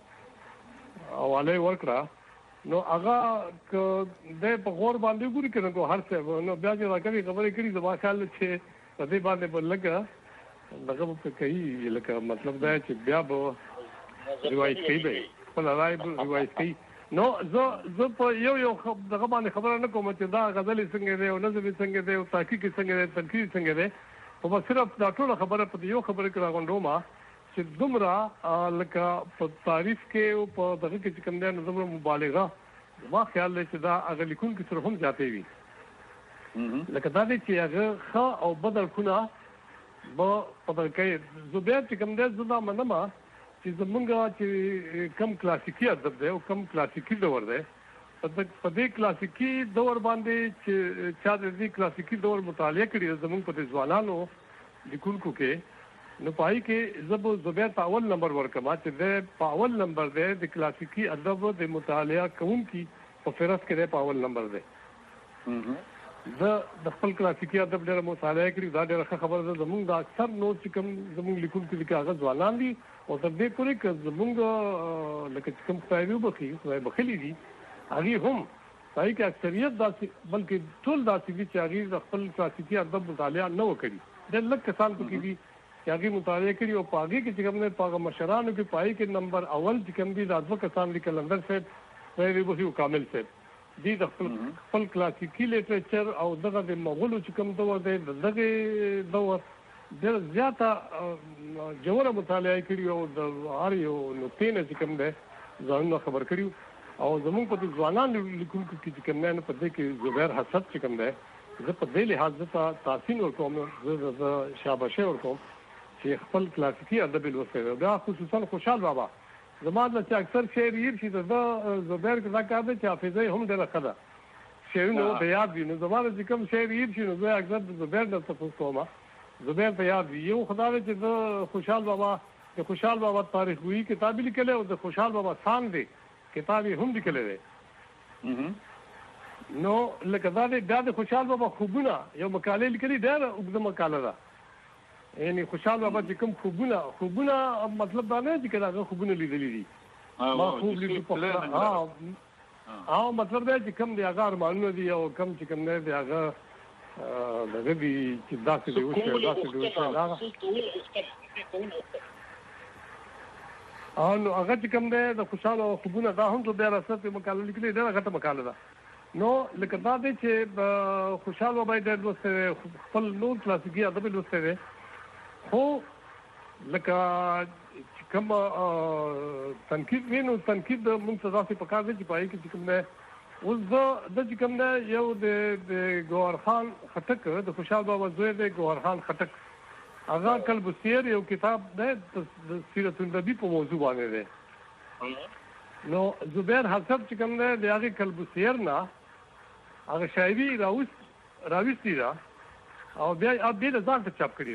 حواله یې ورکړه نو هغه که دی په غور باندې وګوري که نه ګوهر صاحب نو بیا چې راکوي خبرې کړي زما خیال چې په دې باندې به لږه دغه به کوي لکه مطلب دا چې بیا به روایت کوي به خپل رای به روایت کوي نو زه زه په یو یو دغه باندې خبره نه کوم چې دا غزل څنګه دی او نظم څنګه دی او تحقیق څنګه دی تنقید څنګه دی خو بس صرف دا ټوله خبره په یو خبره کې راغونډوم چې دومره لکه په تعریف کې او په دغه کې چې کوم دی نو دومره مبالغه زما خیال دی چې دا هغه لیکونکي سره هم زیاتې وي لکه دا دی چې هغه ښه او بد اړخونه به په دغه کې زبیر چې کوم دی زه دا منم چې زمونږ چې کم کلاسیکي ادب دی او کم کلاسیکي دور دی په دې کلاسیکي دور باندې چې چا د دې کلاسیکي دور مطالعه کړي زمونږ په دې ځوانانو لیکونکو کې نو پای کې زه به زبیر په اول نمبر ورکم چې دی په اول نمبر دی د کلاسیکي ادب د مطالعه کوونکي په فهرست کې دی په اول نمبر دی زه د خپل کلاسیکي ادب ډېره مطالعه کړې دا ډېره ښه خبره ده زمونږ د اکثر نور چې کوم زمونږ لیکونکي دي که هغه ځوانان دي او تر دې پورې که زمونږ لکه چې کوم خدای وبخي خدای بخلي دي هغې هم هغې کې اکثریت داسې بلکې ټول داسې دي چې هغې د خپل کلاسیکي ادب مطالعه نه وه کړي ډېر لږ کسان پکې دي چې هغې مطالعه کړي او په هغې کې چې کوم دی په هغه مشرانو کې په هغې کې نمبر اول چې کوم دي دا دوه کسان دي کلندر صاحب خدای وبخي او کامل صاحب دي د خپل خپل کلاسیکي لیټریچر او دغه د مغولو چې کوم دور دی د دغه دور ډېر زیاته ژوره مطالعه کړي او د هر یو نقطې نه چې کوم دی ځانونه خبر کړي او زمونږ په دې ځوانانو لیکونکو کې چې کوم دی نو په دې کې زبیر حسرت چې کوم دی زه په دې لحاظ زه ته تحسین ورکوم زه زه شاباشي ورکوم چې خپل کلاسیکي ادب یې لوستی دی بیا خصوصا خوشحال بابا زما نه چې اکثر شعر هیر شي د ده زبیر دا کار دی چې حافظه یې هم ډېره ښه ده شعرونه ورته یاد وي نو زما نه چې کوم شعر هیر شي نو زه اکثر د زبیر نه تپوس کوم زبیر ته یاد وي یو خدا دی چې زه خوشحال بابا د خوشحال بابا تاریخ گویي کتاب یې لیکلی او د خوشحال بابا سان دی کتاب یې هم لیکلی دی نو لکه دا دی بیا د خوشحال بابا خوبونه یو مقالې لیکلي ډېره اوږده مقاله ده یعنی خوشحال بابا چې کوم خوبونه خوبونه مطلب دا نه چې که هغه خوبونه لیدلي دي ما خوب لیدو په او مطلب دا چې کوم دی هغه ارمانونه دي او کوم چې کوم دی هغه دغه دي چې داسې دی وشوی داسې دی وشوی او نو هغه چې کوم دی د خوشحال او خوبونه دا هم زبیر حسرت مقاله لیکلې ډېره غټه مقاله ده نو لکه دا دی چې خوشحال بابا یې ډېر لوستی دی خپل نور کلاسیکي ادب یې لوستی دی خو لکه کوم تنقید وینو تنقید موږ ته ځکه په کار دی چې پای کې کوم نه اوس د د کوم نه یو د ګوهر خان خټک د خوشحال بابا زوی دی ګوهر خان خټک هغه کلبسیر یو کتاب دی د سیرت النبی په موضوع باندې دی نو زبیر حسب چې کوم دی د هغه کلبسیر نه هغه شاعري راوس راوستي دا او بیا بیا د ځان ته چاپ کړی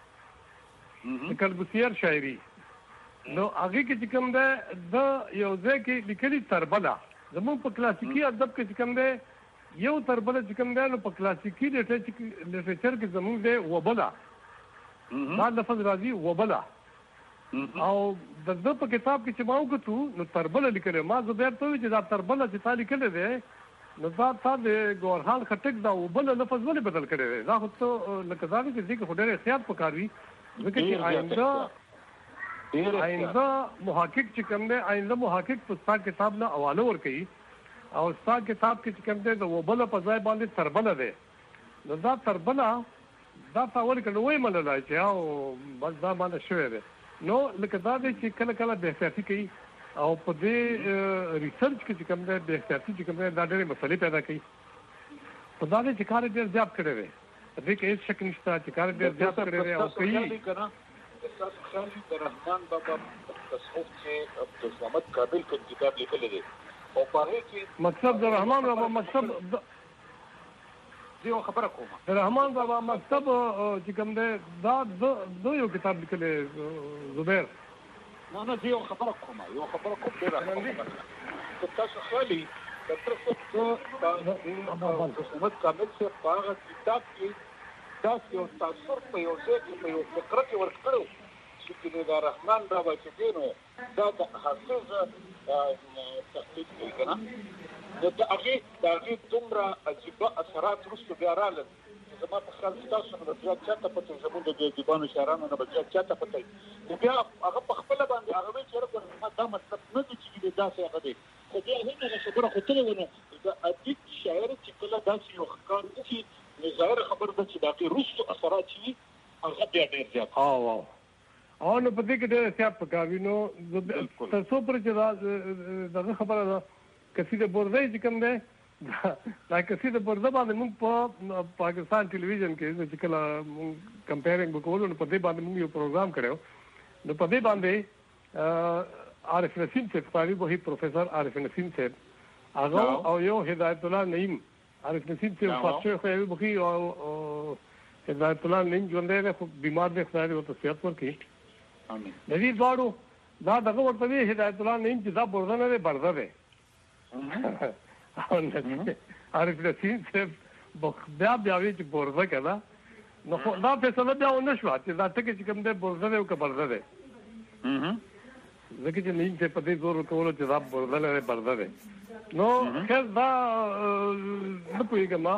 دا د کلبسیر شاعري نو هغه کې چې کوم دی د یو ځای کې لیکلي تربلا زموږ په کلاسیکي ادب کې چې کوم دی یو تربلا چې کوم دی نو په کلاسیکي لیټریچر کې زموږ دی وبلا دا لفظ راځي وبلا او د د په کتاب کې چې ما وکړو نو تربلا لیکل ما زبیر ته چې دا تربلا چې تا لیکل دی نو دا تا د ګوهر خان خټک دا وبلا لفظ ولې بدل کړی دی دا خو ته لکه ځان کې ځکه خو ډېر احتیاط پکار وي ځکه چې آینده آینده محقق چې کوم دی آینده محقق په ستا کتاب نه حواله ورکوي او ستا کتاب کې چې کوم دی د وبلا په ځای باندې تربلا دی نو دا تربلا دا تاول کله وای مللای چې او بس دا باندې شوی دی نو لکه دا دی چې کله کله به احتیاطي کوي او په دې ریسرچ کې چې کوم دی به احتیاطي چې کوم دی دا ډېرې مسلې پیدا کوي په دا دی چې کار ډېر زیات کړی دی دې کې هیڅ شک نشته چې کار ډېر زیات کړی دی او کوي تاسو خالي د رحمان بابا تصوف چې عبدالصمد کابل کوم کتاب لیکلی دی او په هغې کې مکتب د رحمان بابا مکتب زه یو خبره کوم د رحمان بابا مکتب چې کوم دی دا د یو کتاب لیکلی زبیر نه نه زه یو خبره کوم یو خبره کوم ډېره که تاسو خالي ډاکټر صاحب عبدالصمد کامل صاحب په هغه کتاب کې داسې یو تاثر په یو ځای کې په یو فقره کې ورکړی چې د رحمان بابا چې دی نو دا د حافظ تقلید کوي که نه نو د هغې د هغې دومره عجیبه اثرات وروسته بیا راغلل چې زما په خیال ستاسو نه به زیات چاته پته زمونږ د دې ادیبانو شاعرانو نه به زیات چاته پته وي نو بیا هغه په خپله باندې هغه وایي چې یاره دا مطلب نه دی چې داسې هغه دی خو بیا هم هغه خبره خو تلې ونه د ادیب شاعر چې کله داسې یو ښکار وکړي نو ظاهره خبره ده چې د هغې وروستو اثرات چې وي هغه بیا ډېر زیات او او نو په دې کې ډېر احتیاط پکار وي نو تر څو پورې چې دا دغه خبره ده قصیده برده چې کوم دی دا قصیده برده باندې موږ په پاکستان ټلویزیون کې چې کله موږ کمپیرینګ وکولو نو په دې باندې موږ یو پروګرام کړی نو په دې باندې عارف نسیم صاحب طالب وحید پروفیسر عارف نسیم صاحب هغه او یو هدایت الله نعیم عارف نسیم صاحب فاطمه خو یو بخي او هدایت الله نعیم ژوندی دی خو بیمار دی خدای دې ورته صحت ورکړي امين د دې دواړو دا دغه ورته دی هدایت الله نعیم چې دا برده نه دی برده دی عارف نسیم صاحب بیا بیا وی چې برده کړه نو خو دا فیصله بیا ونه شوه چې دا ټکي چې کوم دی برده دی او که برده دی ځکه چې نیم چې په دې زور ورکولو چې دا برده نه دی برده دی نو خیر دا نه پوهېږم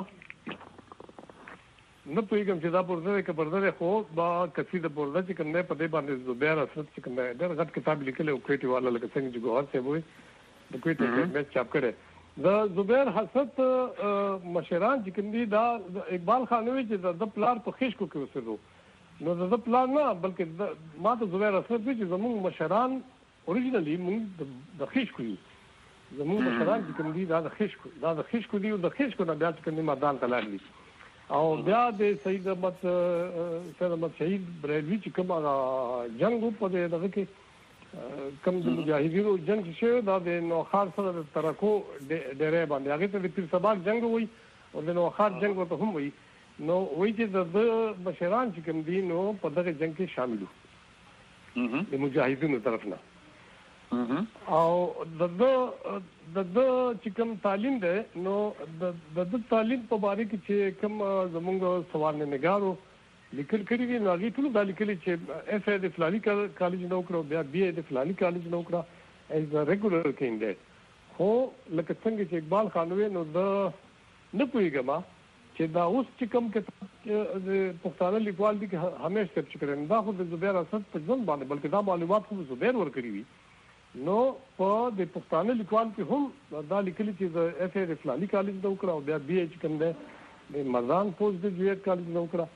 نه پوهېږم چې دا برده دی که برده دی خو دا قصیده برده چې کوم دی په دې باندې زبیر حسرت چې کوم دی ډېر غټ کتاب لیکلی و کویټې والا لکه څنګه چې ګوهر صاحب وایي د کویټې میچ چاپ کړی د زبیر حسرت مشران چې کوم دي دا اقبال خان وایي چې د پلار په خشکو کې اوسېدو نو د ده پلار نه بلکې ما ته زبیر حسرت وایي چې زموږ مشران اوریجنلي موږ د خشکو یو زموږ مشران چې کوم دي دا د خشکو دا د خشکو دي او د خشکو نه بیا چې کوم دي میدان ته لاړ دي او بیا د سید احمد سید احمد شهید بریلوي چې کوم هغه جنګ و په دغه کې کوم د مجاهدینو جنګ چې شوی دا د نوخار سره د ترکو ډېری باندې هغې ته د پیر سباق جنګ وایي او د نوخار جنګ ورته هم وایي نو وایي چې د ده مشران چې کوم دي نو په دغه جنګ کې شامل وو د مجاهدینو طرف نه او د ده د ده چې کوم تعلیم دی نو د ده تعلیم په باره کې چې کوم زموږ سوالنامه‌ګارو لیکل کړي دي نو هغې ټولو دا لیکلي چې ایف ای د فلاني کالج نه وکړه بیا بي ای د فلاني کالج نه وکړه ایز ا ریګولر کینډیډیټ خو لکه څنګه چې اقبال خان وویل نو زه نه پوهېږم چې دا اوس چې کوم کتاب د پښتانه لیکوال دي همیش صاحب چې کړی دا خو د زبیر اسد په ژوند باندې بلکې دا معلومات خو زبیر ورکړي وي نو په د پښتانه لیکوال کې هم دا لیکلي چې د ایف ای د فلاني کالج نه وکړه او بیا بي ای چې کوم دی د مردان پوسټ ګریجویټ کالج نه وکړه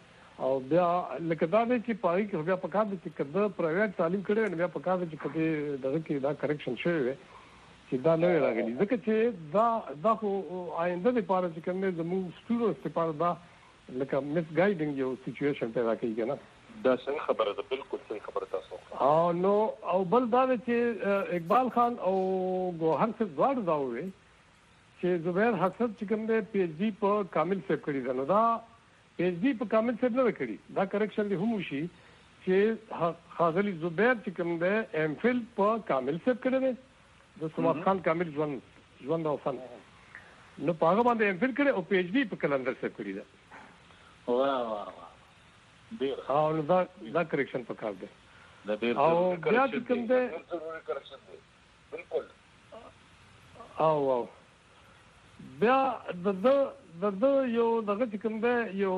او بیا لکه دا دی چې پای کې بیا پکار دي چې کله پرایویټ تعلیم کړي نو بیا پکار دي چې په دغه کې دا کریکشن شوی وي چې دا نه راغلي ځکه چې دا دا خو آینده لپاره چې کوم زموږ سټوډنټس لپاره دا لکه مس ګایډینګ یو سچويشن پیدا کوي کنه دا څنګه خبره ده بالکل صحیح خبره تاسو او نو او بل دا چې اقبال خان او ګوهر څخه دواړه دا وي چې زبیر حسد چې کوم دی پی ایچ ڈی په کامل سیف کړی ده نو دا پی ایچ ڈی په کامل سیف نه کړی دا کریکشن دی هم شي چې خاغلی زبیر چې کوم دی ایم فل په کامل سیف کړی دی د سمات خان کامل ژوند ژوند او فن نو پاغه باندې ایم فل کړی او پی ایچ ڈی په کلندر سیف کړی ده واه واه ډیر او نو دا دا کریکشن پکار دی دا ډیر او بیا چې کوم دی بالکل او او بیا د د د یو دغه چې کوم دی یو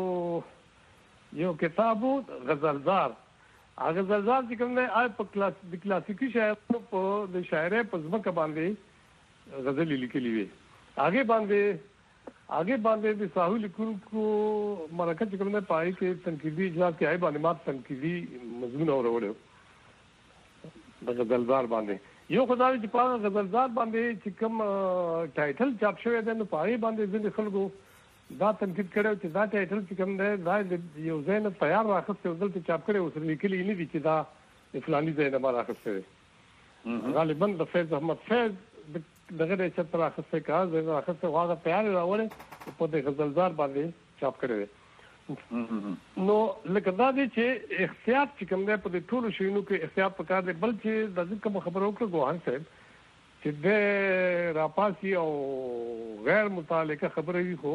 یو کتابو غزلزار هغه غزلزار چې کوم دی آی په کلاس د کلاسیکي شاعرانو په د شاعرۍ په ځمکه باندې غزل لیکلي وي هغه باندې هغه باندې د ساحل لیکونکو مرکه چې کوم دی پای کې تنقیدي اجلاس کې آی باندې مات تنقیدي مضمون اورولو د غزلزار باندې یو خدای چې په غزلزار باندې چې کوم ټایټل چاپ شوی دی نو پای باندې ځینې خلکو دا تنقید کړو چې دا ټایټل چې کوم دی دا یو ځای نه تیار راخسته او دلته چاپ کړی اوس لیکلي نه دي چې دا فلاني ځای نه ما راخسته دی غالبا د فیض احمد فیض دغه د چتر راخسته کا ځای راخسته هغه تیار راوړی په د غزلزار باندې چاپ کړی دی نو لکه دا دی چې احتیاط چې کوم دی په دې ټولو شیونو کې احتیاط پکار دی بل چې د کوم خبرو وکړو ګوهر صاحب چې د راپاسي او غیر متعلقه خبرې وي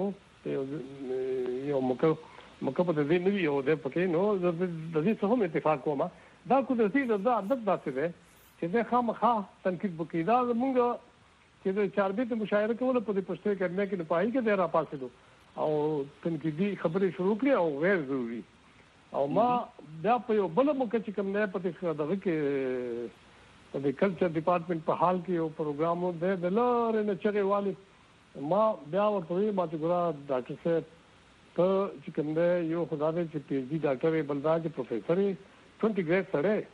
خو یو مکه مکه په دې نه وي او د پکې نو د دې څه هم اتفاق کوم دا قدرتي د عادت داسې دی چې د خامخا تنقید وکړي دا موږ چې د چاربیت مشاعره کول په دې پښتو کې نه پای کې د راپاسي دو او تنقیدي خبرې شروع کړې او غیر ضروري او ما دا په یو بل موقع چې کوم نه پته دغه کې په کلچر ډپارټمنټ په حال کې یو پروګرام و د لاره نه چغې والی ما بیا ورته ما چې ګورا ډاکټر صاحب ته چې کوم نه یو خدای دې چې پی ایچ ډي ډاکټر بلداج پروفیسر ټوئنټي ګریډ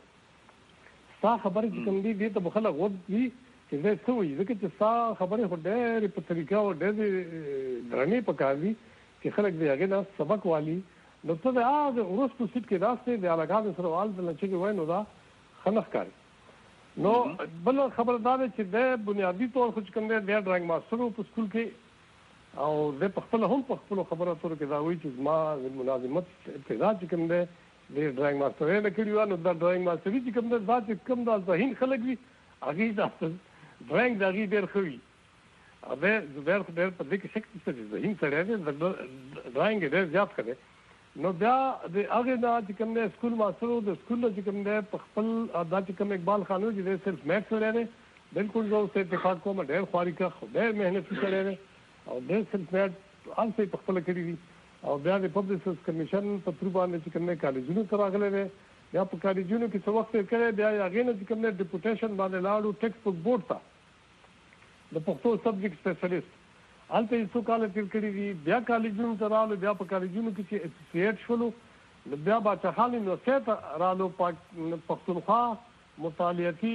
سره ستا خبرې چې کوم دي دې ته بخله غوږ وي چې زه څه وایي ځکه چې ستا خبرې خو ډېرې په طریقه او ډېرې درنې پکار دي چې خلک د هغې نه سبق والي نو ته د هغه وروستو سیټ کې ناست د علاقانو سره وال د لچکې وایي نو دا ښه نه ښکاري نو بل خبر دا دی چې د بنیادي طور خو چې کوم دی د ډرایینګ ماسټر و په سکول کې او د په خپله هم په خپلو خبرو اترو کې دا وایي چې زما د ملازمت ابتدا چې کوم دی د ډرایینګ ماسټر یې نه کړي وه نو دا ډرایینګ ماسټري چې کوم دی دا چې کوم دا ذهین خلک وي هغې دا ډرایینګ د هغې ډېر ښه وي هغه زبیر خو ډېر په دې کې شک نشته چې ذهین سړی دی د ډرایینګ یې ډېر زیات ښه دی نو بیا د هغې نه چې کوم دی سکول ماسټر و د سکول نه چې کوم دی په خپل دا چې کوم اقبال خان و چې دی سیلف میډ سړی دی بلکل زه اوس اتفاق کوم ډېر خواریکښ ډېر محنتي سړی دی او ډېر سیلف میډ هلته یې په خپله کړي دي او بیا د پبلک کمیشن په تھرو باندې چې کوم دی کالجونو ته راغلی دی بیا په کالجونو کې څه وخت یې کړی بیا یې هغې نه چې کوم دی ډیپوټیشن باندې لاړو ټیکسټ بک بورډ ته د پښتو سبجیکټ سپیشلیسټ هلته یې څو کاله تېر کړي دي بیا کالجونو ته راغلو بیا په کالجونو کې چې اسوسییټ شولو نو بیا باچا خان یونیورسټۍ ته رالو پښتونخوا مطالعاتي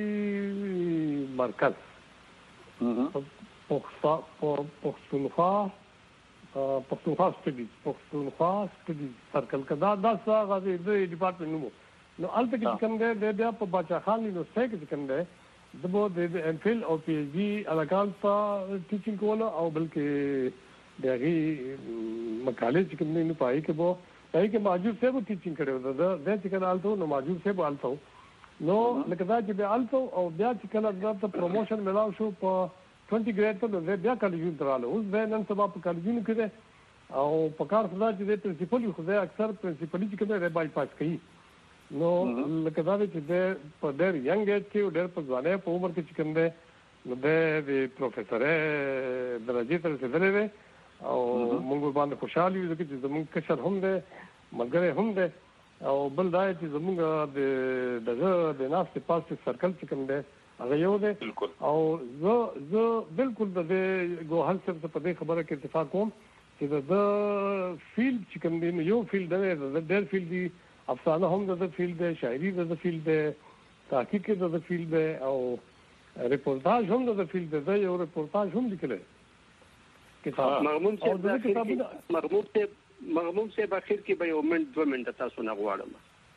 مرکز پښتونخوا پښتونخوا سټډیز پښتونخوا سټډیز سرکل که دا دا څه هغه د ډپارټمنټ نوم نو هلته کې چې کوم دی دی بیا په باچا خان یونیورسټۍ کې چې کوم دی د به د ایم فل او پی ایچ ډي هلکانو ته ټیچینګ کوله او بلکې د هغې مقالې چې کوم دی نو په هغې کې به په هغې کې مهجور صاحب ټیچینګ کړی و د دی چې کله هلته و نو مهجور صاحب هلته و نو لکه دا چې بیا هلته او بیا چې کله دا ته پروموشن میلاو شو په ټوئنټي ګریډ ته نو دی بیا کالجونو ته راغلی اوس دی نن سبا په کالجونو کې دی او په کار خو دا چې دی پرنسپل وي خو دی اکثر پرنسپلي چې کوم دی دی بائی پاس کوي نو لکه دا دی چې دی په ډېر ینګ ایج کې ډېر په ځوانۍ په عمر کې چې کوم دی نو دی د پروفیسرۍ درجې ته رسېدلی دی او موږ باندې خوشحال یو ځکه چې زموږ کشر هم دی ملګری هم دی او بل دا چې زموږ د دغه د ناستې پاستې سرکل چې کوم دی هغه یو دی او زه زه بالکل د دې ګوهر صاحب په دې خبره کې اتفاق کوم چې د ده فیلډ چې چې کوم دی یو فیلډ دی د ډېر فیلډ دی افسانه هم د فیلډ دی شاعري د فیلډ دی تحقیق د فیلډ دی او ریپورتاج هم د فیلډ دی یو ریپورتاج هم لیکلی کتاب مغموم صاحب مغموم صاحب مغموم صاحب اخر کې به یو منټ دوه منټه تاسو نه غواړم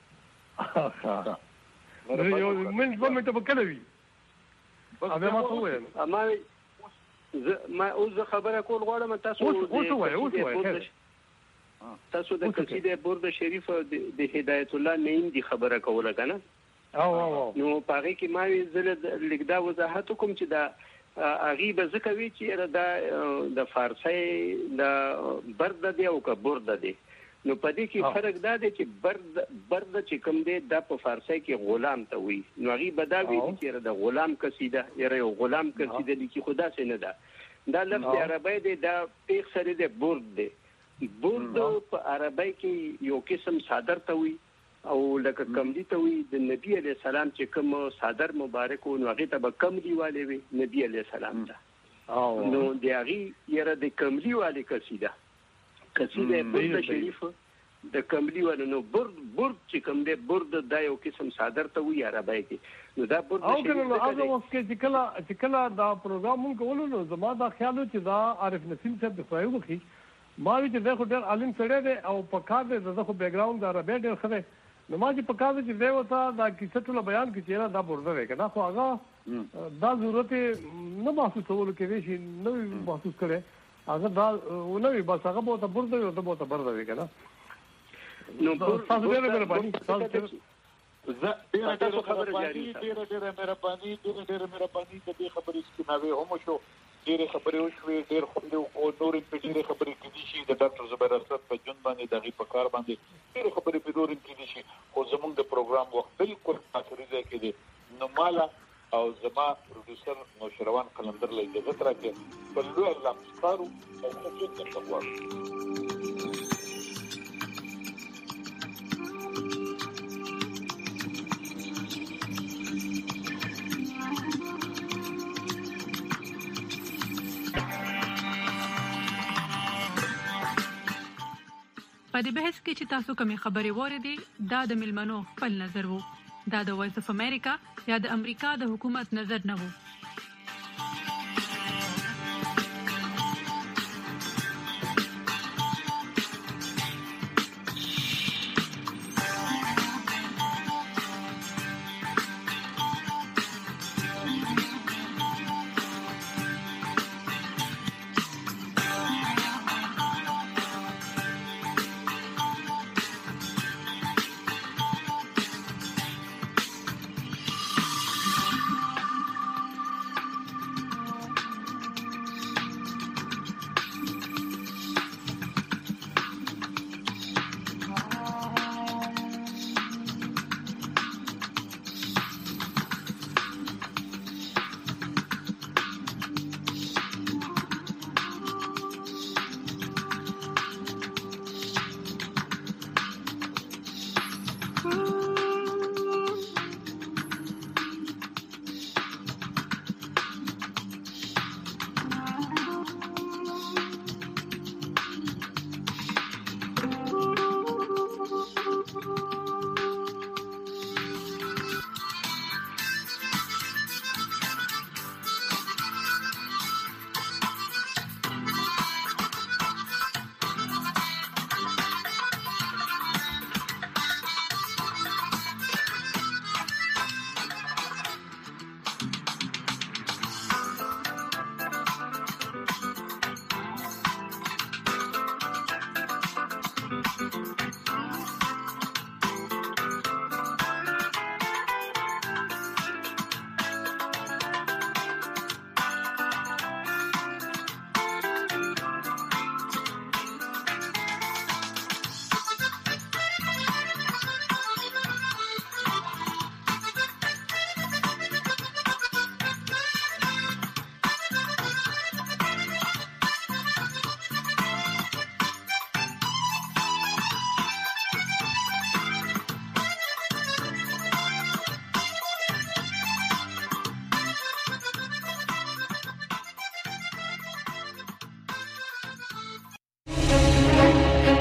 یو منټ دوه منټه به کله وي هغه ما ته وویل ما ما اوس خبره کول غواړم تاسو اوس وایي اوس وایي تاسو د قصیده برد شریف د هدایت الله نیم دی خبره کوله کنه او او نو پاره کې ما زله لیکدا وضاحت کوم چې دا اغي به زکوي چې دا د فارسی د برد دی او که برد دی نو پدې کې فرق دا دی چې برد برد چې کوم دی د په فارسی کې غلام ته وي نو اغي بداوي چې د غلام قصیده یره یو غلام قصیده لیکي خدا څه نه ده دا لفظ عربی دی دا پیښ سره دی برد دی برد په عربی کې یو قسم صادر ته وي او لکه کمدی ته وي د نبی علی سلام چې کوم صادر مبارک او هغه ته به کمدی والے وي نبی علی سلام ته او نو دی هغه یره د کمدی والے قصیده قصیده برد شریف د کمدی والے نو برد برد چې کوم دی برد د یو قسم صادر ته وي عربی کې نو دا برد او کنه نو هغه وخت کې چې کله چې کله دا پروګرام مونږ کولو نو زما دا خیال چې دا عارف نسیم صاحب د فایو وخی ما وی چې دا خو ډېر عالم سره دی او په کار دی دا خو بیک ګراوند دا عربی ډېر خره نو ما چې په کار چې دی وتا دا کیسه ټول بیان کې چیرې دا برده دی کنه خو هغه دا ضرورت نه محسوسول کې شي نو محسوس کړي هغه دا نو بس هغه به ته برده او ته به ته برده دی کنه نو تاسو ډېر مهرباني تاسو ډېر ډېر خبره جاری ډېر ډېر مهرباني ډېر ډېر مهرباني د دې خبرې سپیناوي هم شو ډېر خبرې وشوي ډېر خو او نور په ډېر خبرې کې دي شي د ډاکټر زبیر ارشد په جون باندې دغه په کار باندې ډېر خبرې په نور کې دي شي خو زموږ د پروګرام وخت بالکل اخري ځای کې دي نو مالا او زما پروډوسر نوشروان قلندر له اجازه راکې په لوی الله ستارو او خو څه تقوا په دې بحث کې چې تاسو کومې خبرې واردې دا د ملمنو خپل نظر وو دا د وایس اف امریکا یا د امریکا د حکومت نظر نه وو